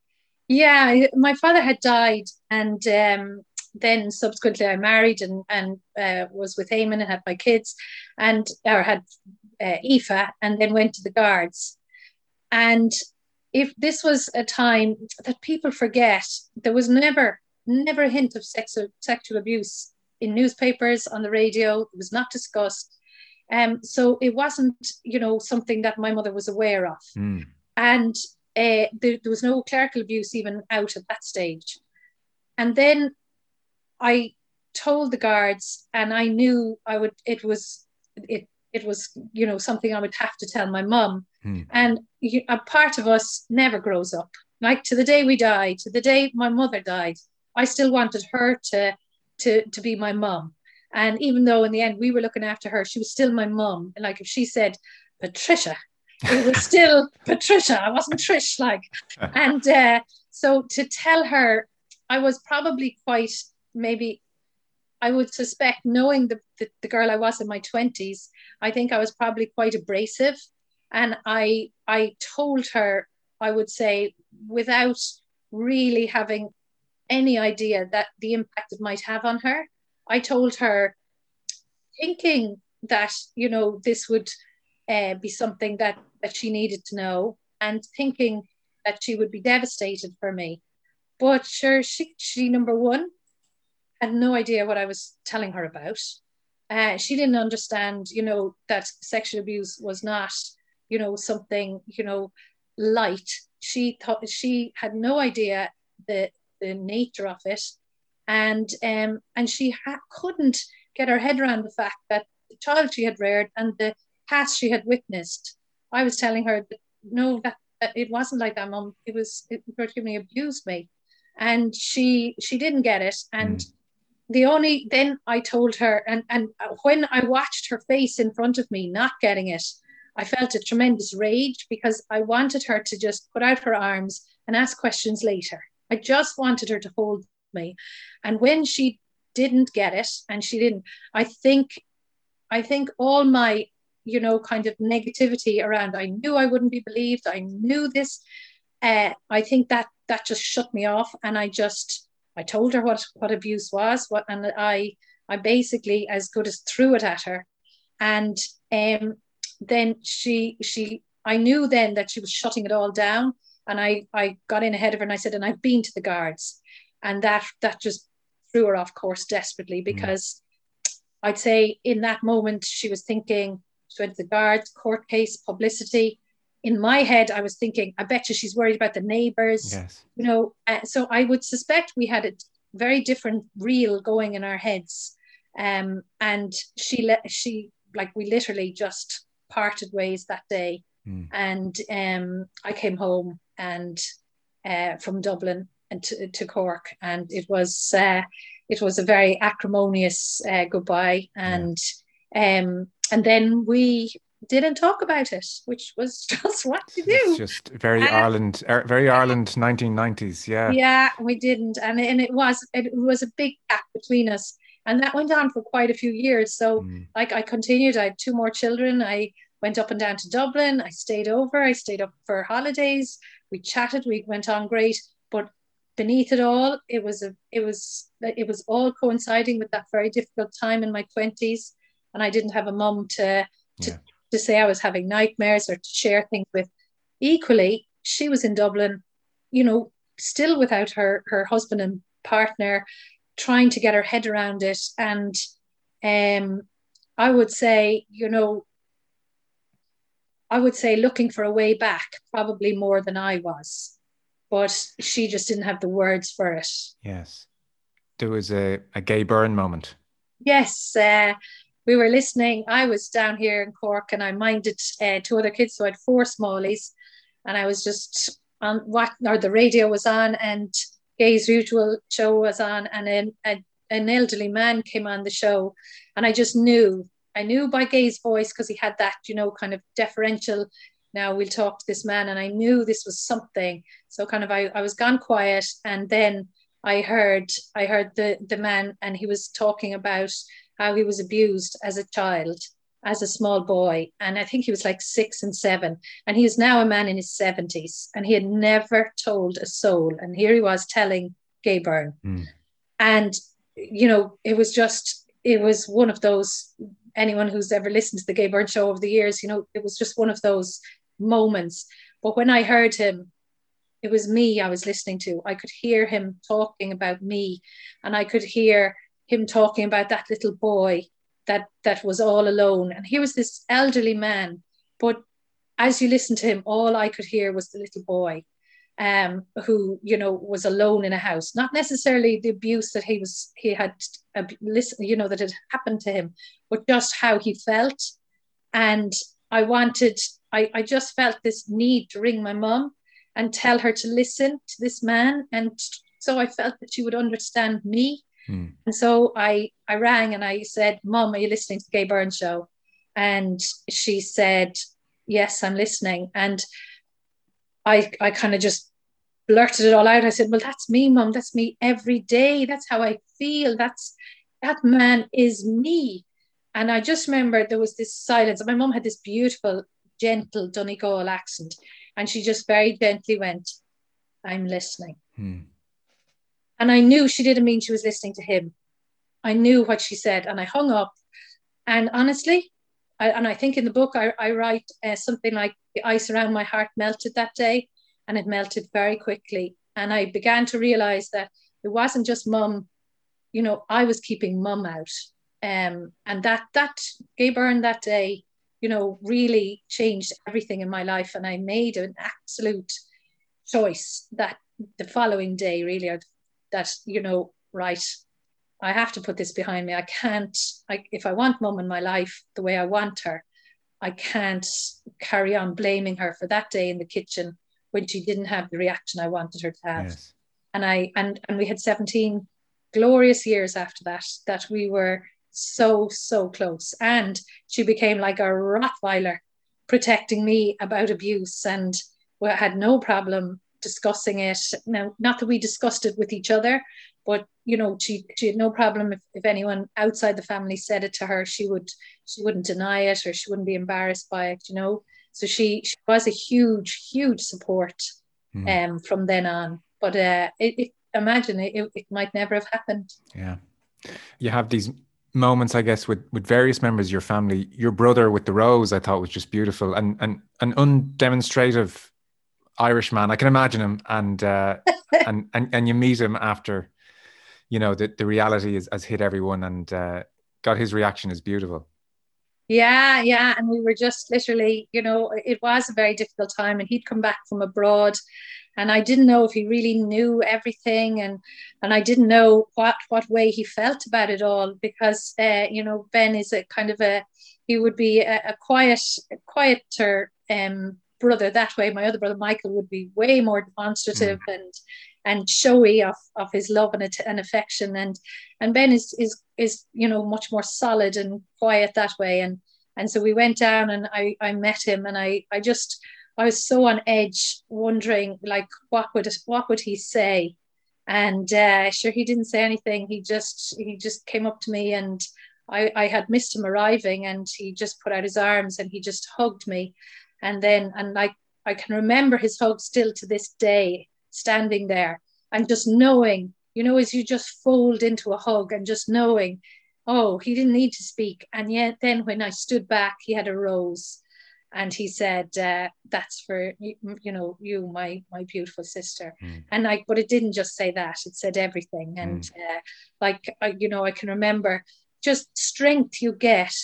Yeah, my father had died, and um, then subsequently I married and, and uh, was with Eamon and had my kids, and or had uh, Aoife, and then went to the Guards. And if this was a time that people forget, there was never, never a hint of sex, sexual abuse in newspapers, on the radio. It was not discussed. Um, so it wasn't, you know, something that my mother was aware of. Mm. And uh, there, there was no clerical abuse even out at that stage. And then I told the Guards, and I knew I would, it was, it, it was, you know, something I would have to tell my mum. Hmm. And a part of us never grows up. Like, to the day we died, to the day my mother died, I still wanted her to, to, to be my mum. And even though in the end we were looking after her, she was still my mum. And like, if she said Patricia, it was still Patricia. I wasn't Trish, like. And uh, so to tell her, I was probably quite, maybe, I would suspect, knowing the, the, the girl I was in my twenties, I think I was probably quite abrasive. And I I told her, I would say, without really having any idea that the impact it might have on her. I told her, thinking that, you know, this would uh, be something that, that she needed to know, and thinking that she would be devastated for me. But sure, she, she number one, had no idea what I was telling her about. Uh, she didn't understand, you know, that sexual abuse was not you know, something, you know, light. She thought, she had no idea the the nature of it, and um and she ha- couldn't get her head around the fact that the child she had reared and the past she had witnessed. I was telling her that no, that, that it wasn't like that, Mum. It was it virtually abused me, and she she didn't get it. And mm. the only then I told her, and and when I watched her face in front of me not getting it, I felt a tremendous rage, because I wanted her to just put out her arms and ask questions later. I just wanted her to hold me. And when she didn't get it, and she didn't, I think, I think all my, you know, kind of negativity around, I knew I wouldn't be believed, I knew this, uh, I think that that just shut me off. And I just, I told her what, what abuse was, what, and I, I basically as good as threw it at her. And um, then she, she, I knew then that she was shutting it all down. And I, I got in ahead of her and I said, and I've been to the guards. And that, that just threw her off course desperately, because mm. I'd say in that moment, she was thinking, she went to the guards, court case, publicity. In my head, I was thinking, I bet you she's worried about the neighbours. Yes. You know, uh, so I would suspect we had a very different reel going in our heads. Um, and she, let she, like, we literally just parted ways that day. Mm. And um, I came home and uh, from Dublin and to, to Cork, and it was uh, it was a very acrimonious uh, goodbye. And yeah. um, and then we didn't talk about it, which was just what to do. It's just very uh, Ireland, very Ireland, nineteen nineties. Yeah, yeah, we didn't, and and it was it was a big gap between us, and that went on for quite a few years. So, mm. like, I continued. I had two more children. I went up and down to Dublin. I stayed over. I stayed up for holidays. We chatted. We went on great. But beneath it all, it was a, it was, it was all coinciding with that very difficult time in my twenties, and I didn't have a mum to, to, yeah. to say I was having nightmares or to share things with. Equally, she was in Dublin, you know, still without her her husband and partner, trying to get her head around it. And um, I would say, you know. I would say looking for a way back, probably more than I was, but she just didn't have the words for it. Yes. There was a, a Gay Byrne moment. Yes. Uh, we were listening. I was down here in Cork and I minded uh, two other kids. So I had four smallies, and I was just on what, or the radio was on, and Gay's usual show was on, and an, a, an elderly man came on the show, and I just knew I knew by Gay's voice, because he had that, you know, kind of deferential, now we'll talk to this man. And I knew this was something. So kind of, I, I was gone quiet. And then I heard, I heard the, the man, and he was talking about how he was abused as a child, as a small boy. And I think he was like six and seven. And he is now a man in his seventies. And he had never told a soul. And here he was telling Gay Byrne. Mm. And, you know, it was just, it was one of those, anyone who's ever listened to the Gay Byrne show over the years, you know, it was just one of those moments. But when I heard him, it was me I was listening to. I could hear him talking about me, and I could hear him talking about that little boy that that was all alone. And he was this elderly man, but as you listen to him, all I could hear was the little boy um, who, you know, was alone in a house. Not necessarily the abuse that he was, he had, uh, listen, you know, that had happened to him, but just how he felt. And I wanted, I, I just felt this need to ring my mum and tell her to listen to this man. And so I felt that she would understand me. Hmm. And so I, I rang and I said, Mum, are you listening to the Gay Byrne show? And she said, yes, I'm listening. And I, I kind of just blurted it all out. I said, well, that's me, Mum. That's me every day. That's how I feel. That's, that man is me. And I just remember there was this silence. My mum had this beautiful, gentle Donegal accent. And she just very gently went, I'm listening. Hmm. And I knew she didn't mean she was listening to him. I knew what she said. And I hung up. And honestly, I, and I think in the book, I, I write uh, something like the ice around my heart melted that day. And it melted very quickly. And I began to realize that it wasn't just Mum. You know, I was keeping Mum out. Um, and that, that Gay Byrne that day you know, really changed everything in my life. And I made an absolute choice that the following day, really, that, you know, right, I have to put this behind me. I can't, I, if I want mum in my life the way I want her, I can't carry on blaming her for that day in the kitchen when she didn't have the reaction I wanted her to have. Yes. And I and and we had seventeen glorious years after that, that we were so, so close. And she became like a Rottweiler, protecting me about abuse, and we had no problem discussing it. Now, not that we discussed it with each other, but you know, she she had no problem if, if anyone outside the family said it to her, she would she wouldn't deny it, or she wouldn't be embarrassed by it, you know. So she she was a huge, huge support mm. um from then on. But uh it, it imagine it, it it might never have happened. Yeah. You have these moments, I guess, with with various members of your family. Your brother with the rose, I thought, was just beautiful, and and an undemonstrative Irish man. I can imagine him, and uh and, and and you meet him after, you know, the, the reality is, has hit everyone, and uh, God, his reaction is beautiful. Yeah, yeah. And we were just literally, you know, it was a very difficult time, and he'd come back from abroad, and I didn't know if he really knew everything, and and I didn't know what, what way he felt about it all, because, uh, you know, Ben is a kind of a, he would be a, a quiet, a quieter um, brother that way. My other brother, Michael, would be way more demonstrative mm. and and showy of, of his love and, and affection, and and Ben is is is you know, much more solid and quiet that way, and and so we went down, and I I met him, and I I just I was so on edge, wondering like what would what would he say, and uh, sure, he didn't say anything. He just he just came up to me, and I I had missed him arriving, and he just put out his arms and he just hugged me, and then and like I can remember his hug still to this day, standing there and just knowing, you know, as you just fold into a hug and just knowing, oh, he didn't need to speak. And yet then when I stood back, he had a rose, and he said, uh, that's for, you know, you, my my beautiful sister. Mm. And I, but it didn't just say that, it said everything. And mm. uh, like, I, you know, I can remember just strength you get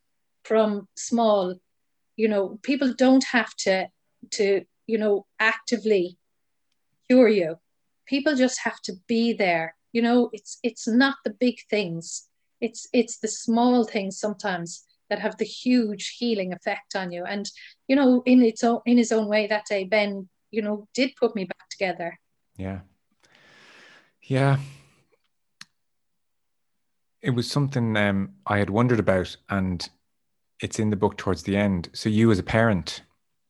from small, you know, people don't have to, to, you know, actively cure you. People just have to be there. You know, it's it's not the big things. It's it's the small things sometimes that have the huge healing effect on you. And, you know, in its own in his own way that day, Ben, you know, did put me back together. Yeah. Yeah. It was something um, I had wondered about, and it's in the book towards the end. So you as a parent,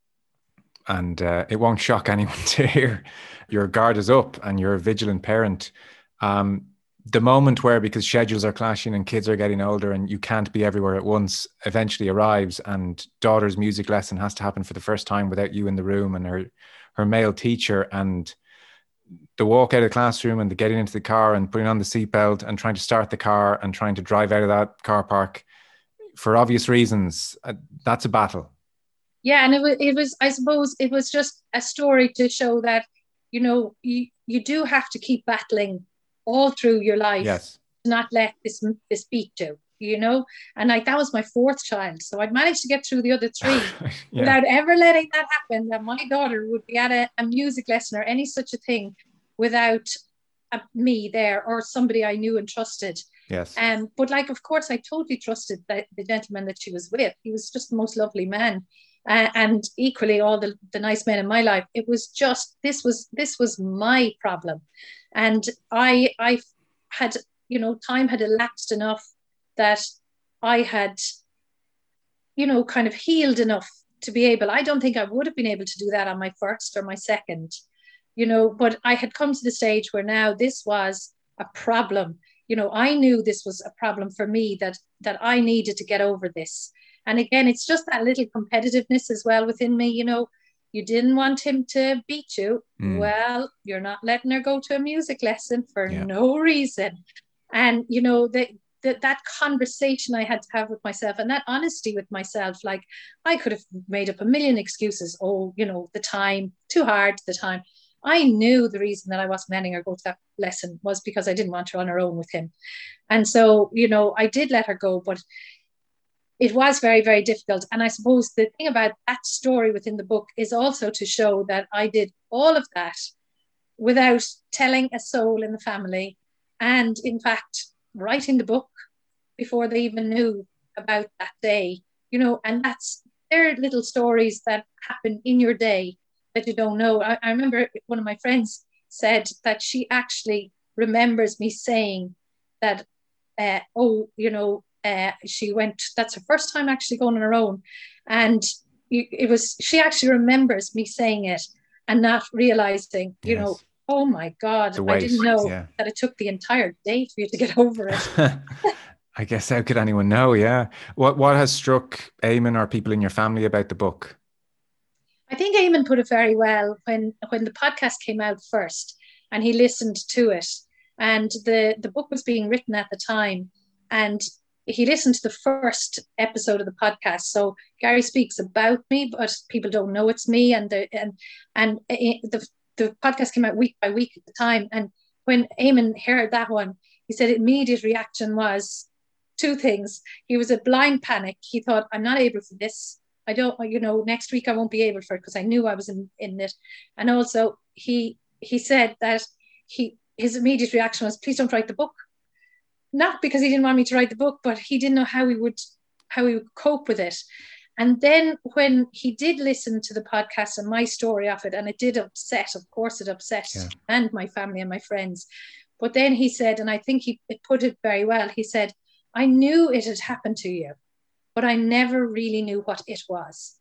and uh, it won't shock anyone to hear, your guard is up and you're a vigilant parent. Um, the moment where, because schedules are clashing and kids are getting older and you can't be everywhere at once, eventually arrives, and daughter's music lesson has to happen for the first time without you in the room and her, her male teacher, and the walk out of the classroom and the getting into the car and putting on the seatbelt and trying to start the car and trying to drive out of that car park for obvious reasons. Uh, that's a battle. Yeah, and it was, it was, I suppose, it was just a story to show that, you know, you, you do have to keep battling all through your life. Yes. To not let this this beat you, you know. And like, that was my fourth child, so I'd managed to get through the other three yeah. without ever letting that happen, that my daughter would be at a, a music lesson or any such a thing without a, me there or somebody I knew and trusted. Yes. Um, but like, of course, I totally trusted the, the gentleman that she was with. He was just the most lovely man. Uh, and equally all the, the nice men in my life. It was just, this was this was my problem. And I I had, you know, time had elapsed enough that I had, you know, kind of healed enough to be able, I don't think I would have been able to do that on my first or my second, you know, but I had come to the stage where now this was a problem. You know, I knew this was a problem for me, that that I needed to get over this. And again, it's just that little competitiveness as well within me. You know, you didn't want him to beat you. Mm. Well, you're not letting her go to a music lesson for yeah. no reason. And, you know, the, the, that conversation I had to have with myself, and that honesty with myself, like I could have made up a million excuses. Oh, you know, the time, too hard, the time. I knew the reason that I wasn't letting her go to that lesson was because I didn't want her on her own with him. And so, you know, I did let her go, but it was very, very difficult. And I suppose the thing about that story within the book is also to show that I did all of that without telling a soul in the family. And in fact, writing the book before they even knew about that day, you know, and that's, there are little stories that happen in your day that you don't know. I, I remember one of my friends said that she actually remembers me saying that, uh, oh, you know, uh, she went, that's her first time actually going on her own. And it was, she actually remembers me saying it and not realizing, you yes. know, oh my God, I didn't know yeah. that it took the entire day for you to get over it. I guess how could anyone know? Yeah. What what has struck Eamon or people in your family about the book? I think Eamon put it very well when when the podcast came out first and he listened to it. And the, the book was being written at the time. And he listened to the first episode of the podcast. So Gary speaks about me, but people don't know it's me. And the, and and the the podcast came out week by week at the time. And when Eamon heard that one, he said immediate reaction was two things. He was a blind panic. He thought, I'm not able for this. I don't, you know, next week I won't be able for it because I knew I was in, in it. And also he he said that he his immediate reaction was, please don't write the book. Not because he didn't want me to write the book, but he didn't know how he would how he would cope with it. And then when he did listen to the podcast and my story of it, and it did upset, of course it upset yeah. and my family and my friends. But then he said, and I think he it put it very well, he said, I knew it had happened to you, but I never really knew what it was.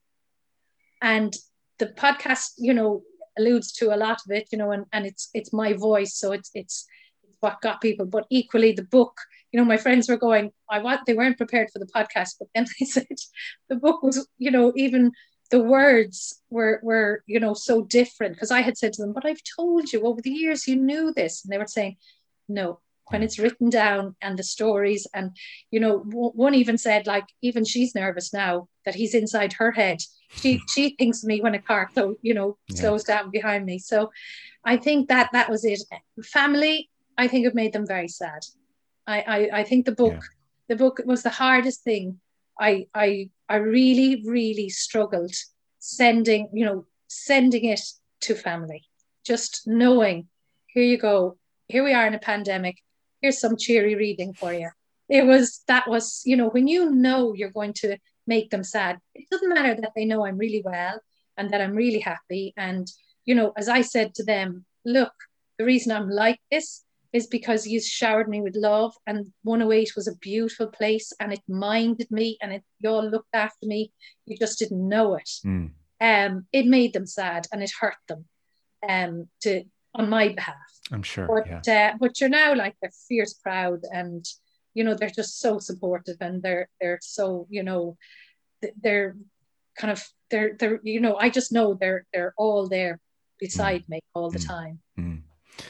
And the podcast, you know, alludes to a lot of it, you know, and, and it's it's my voice, so it's it's it's what got people. But equally the book, you know, my friends were going, I want they weren't prepared for the podcast, but then they said the book was, you know, even the words were were, you know, so different. Because I had said to them, but I've told you over the years you knew this. And they were saying, no, when it's written down and the stories, and you know, w- one even said, like, even she's nervous now that he's inside her head. She she thinks of me when a car, so you know, yeah. slows down behind me. So I think that that was it. Family, I think it made them very sad. I I, I think the book, yeah. the book was the hardest thing. I I I really really struggled sending, you know, sending it to family. Just knowing, here you go, here we are in a pandemic. Here's some cheery reading for you. It was, that was, you know, when you know you're going to make them sad, it doesn't matter that they know I'm really well and that I'm really happy. And, you know, as I said to them, look, the reason I'm like this is because you showered me with love, and one oh eight was a beautiful place and it minded me and it, you all looked after me. You just didn't know it. Mm. Um, it made them sad and it hurt them um, to on my behalf. I'm sure. But yeah. uh, but you're now like, they're fierce proud, and you know, they're just so supportive, and they're they're so, you know, they're kind of they're they're you know, I just know they're they're all there beside mm. me all the mm. time. Mm.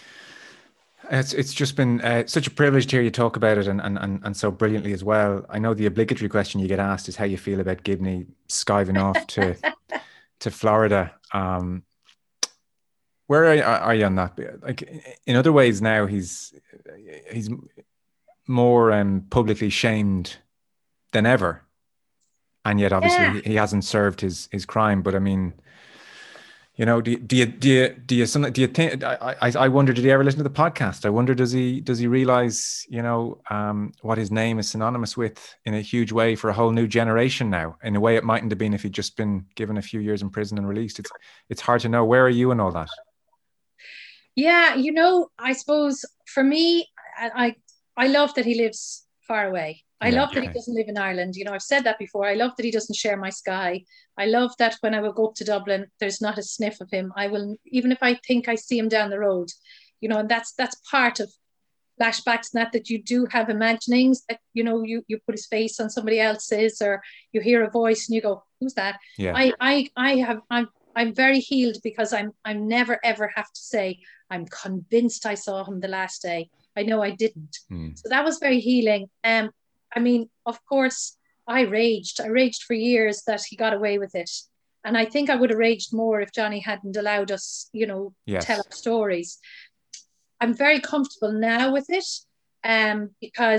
It's it's just been uh, such a privilege to hear you talk about it, and, and and and so brilliantly as well. I know the obligatory question you get asked is how you feel about Gibney skiving off to to Florida. Um, Where are you, are you on that? Like, in other ways now, he's he's more um, publicly shamed than ever, and yet obviously yeah. he, he hasn't served his his crime. But I mean, you know, do, do you do you do you something? Do you think? I, I I wonder, did he ever listen to the podcast? I wonder, does he does he realize, you know, um, what his name is synonymous with in a huge way for a whole new generation now? In a way, it mightn't have been if he'd just been given a few years in prison and released. It's it's hard to know. Where are you in all that? Yeah, you know, I suppose for me, I I, I love that he lives far away. I yeah, love that okay. he doesn't live in Ireland. You know, I've said that before. I love that he doesn't share my sky. I love that when I will go up to Dublin, there's not a sniff of him. I will, even if I think I see him down the road, you know, and that's that's part of flashbacks, and that that you do have imaginings that, you know, you you put his face on somebody else's, or you hear a voice and you go, who's that? Yeah. I I I have I'm I'm very healed because I'm I'm never ever have to say I'm convinced I saw him the last day. I know I didn't. Mm. So that was very healing. Um, I mean, of course, I raged. I raged for years that he got away with it. And I think I would have raged more if Johnny hadn't allowed us, you know, yes. tell our stories. I'm very comfortable now with it um, because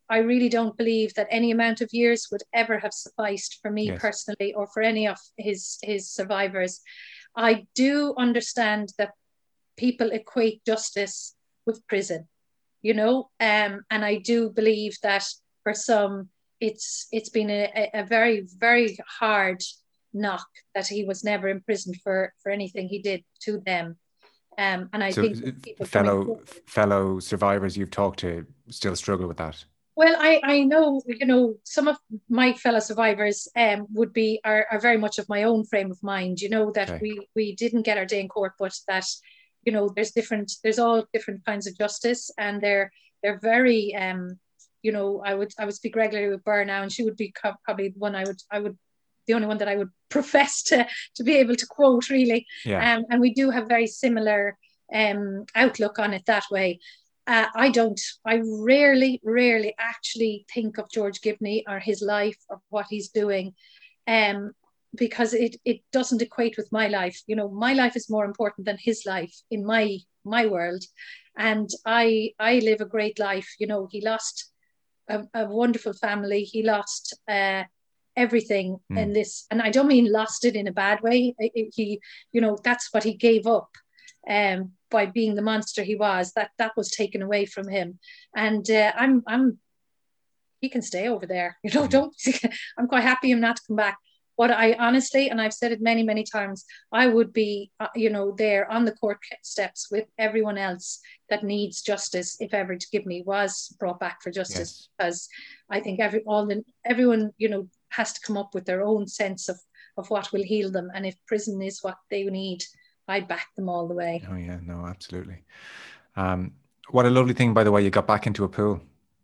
I really don't believe that any amount of years would ever have sufficed for me Yes. personally, or for any of his his survivors. I do understand that people equate justice with prison, you know, um, and I do believe that for some, it's it's been a, a very, very hard knock that he was never imprisoned for, for anything he did to them. Um, and I So think people fellow coming- fellow survivors you've talked to still struggle with that. Well, I, I know, you know, some of my fellow survivors um, would be, are, are very much of my own frame of mind, you know, that Okay. we, we didn't get our day in court, but that, you know, there's different, there's all different kinds of justice, and they're, they're very, um, you know, I would, I would speak regularly with Burr now, and she would be co- probably the one I would, I would, the only one that I would profess to, to be able to quote, really. Yeah. Um, and we do have very similar um, outlook on it that way. Uh, I don't, I rarely, rarely actually think of George Gibney or his life or what he's doing, um, because it, it doesn't equate with my life. You know, my life is more important than his life in my, my world. And I, I live a great life. You know, he lost a, a wonderful family. He lost uh, everything Mm. in this. And I don't mean lost it in a bad way. It- it- he, you know, that's what he gave up. Um, by being the monster he was, that that was taken away from him, and uh, I'm I'm he can stay over there, you know. Don't I'm quite happy him not to come back. What I honestly, and I've said it many many times, I would be uh, you know, there on the court steps with everyone else that needs justice if ever Gibney was brought back for justice, Yes. because I think every all the everyone, you know, has to come up with their own sense of of what will heal them, and if prison is what they need, I back them all the way. Oh yeah, no, absolutely. Um, what a lovely thing, by the way, you got back into a pool.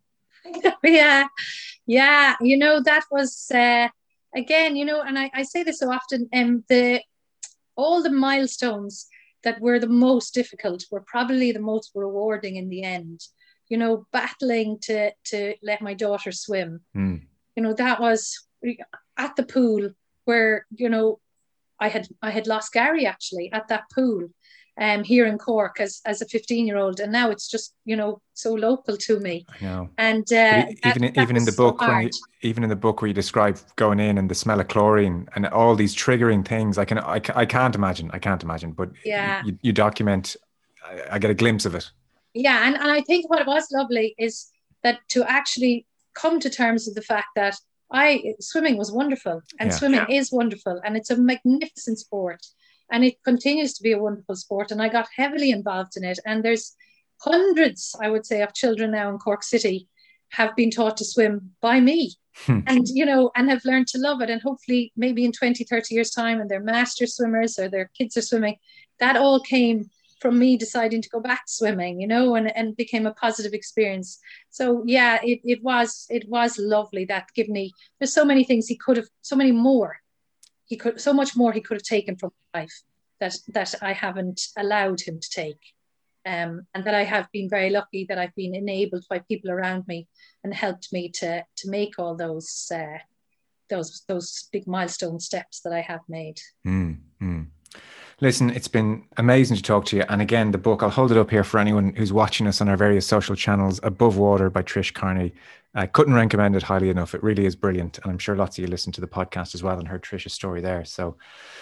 yeah, yeah. You know, that was uh, again, you know, and I, I say this so often. Um, the all the milestones that were the most difficult were probably the most rewarding in the end. You know, battling to to let my daughter swim. Mm. You know, that was at the pool where, you know, I had I had lost Gary actually at that pool, um, here in Cork as as a fifteen year old, and now it's just, you know, so local to me. I know. And But uh, e- that- even that even in was the so book, when you, hard. even in the book where you describe going in and the smell of chlorine and all these triggering things, I can I, ca- I can't imagine. I can't imagine. But Yeah. you, you document. I, I get a glimpse of it. Yeah, and, and I think what was lovely is that to actually come to terms with the fact that I swimming was wonderful, and Yeah. swimming is wonderful, and it's a magnificent sport, and it continues to be a wonderful sport, and I got heavily involved in it, and there's hundreds, I would say, of children now in Cork City have been taught to swim by me. Hmm. And, you know, and have learned to love it, and hopefully maybe in twenty, thirty years time, and they're master swimmers or their kids are swimming, that all came from me deciding to go back swimming, you know, and, and became a positive experience. So yeah, it, it was it was lovely that Gibney, there's so many things he could have, so many more, he could, so much more he could have taken from life that that I haven't allowed him to take. Um, and that I have been very lucky that I've been enabled by people around me and helped me to to make all those uh, those those big milestone steps that I have made. Mm, mm. Listen, it's been amazing to talk to you. And again, the book, I'll hold it up here for anyone who's watching us on our various social channels, Above Water by Trish Carney. I couldn't recommend it highly enough. It really is brilliant. And I'm sure lots of you listened to the podcast as well and heard Trish's story there. So,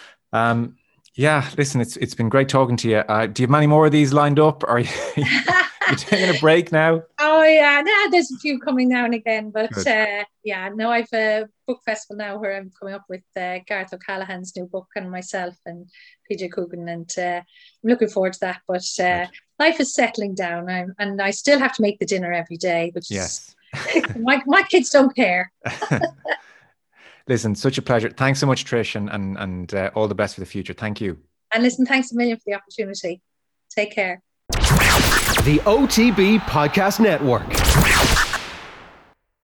um, yeah, listen, it's it's been great talking to you. Uh, do you have many more of these lined up? Or are you, you taking a break now? Oh yeah, no, there's a few coming now and again, but Good. uh, yeah, no, I've a book festival now where I'm coming up with uh, Gareth O'Callaghan's new book and myself and P J Coogan, and uh, I'm looking forward to that. But uh, life is settling down, I'm, and I still have to make the dinner every day, which Yes. is my my kids don't care. Listen, such a pleasure. Thanks so much, Trish, and and, and uh, all the best for the future. Thank you. And listen, thanks a million for the opportunity. Take care. The O T B Podcast Network.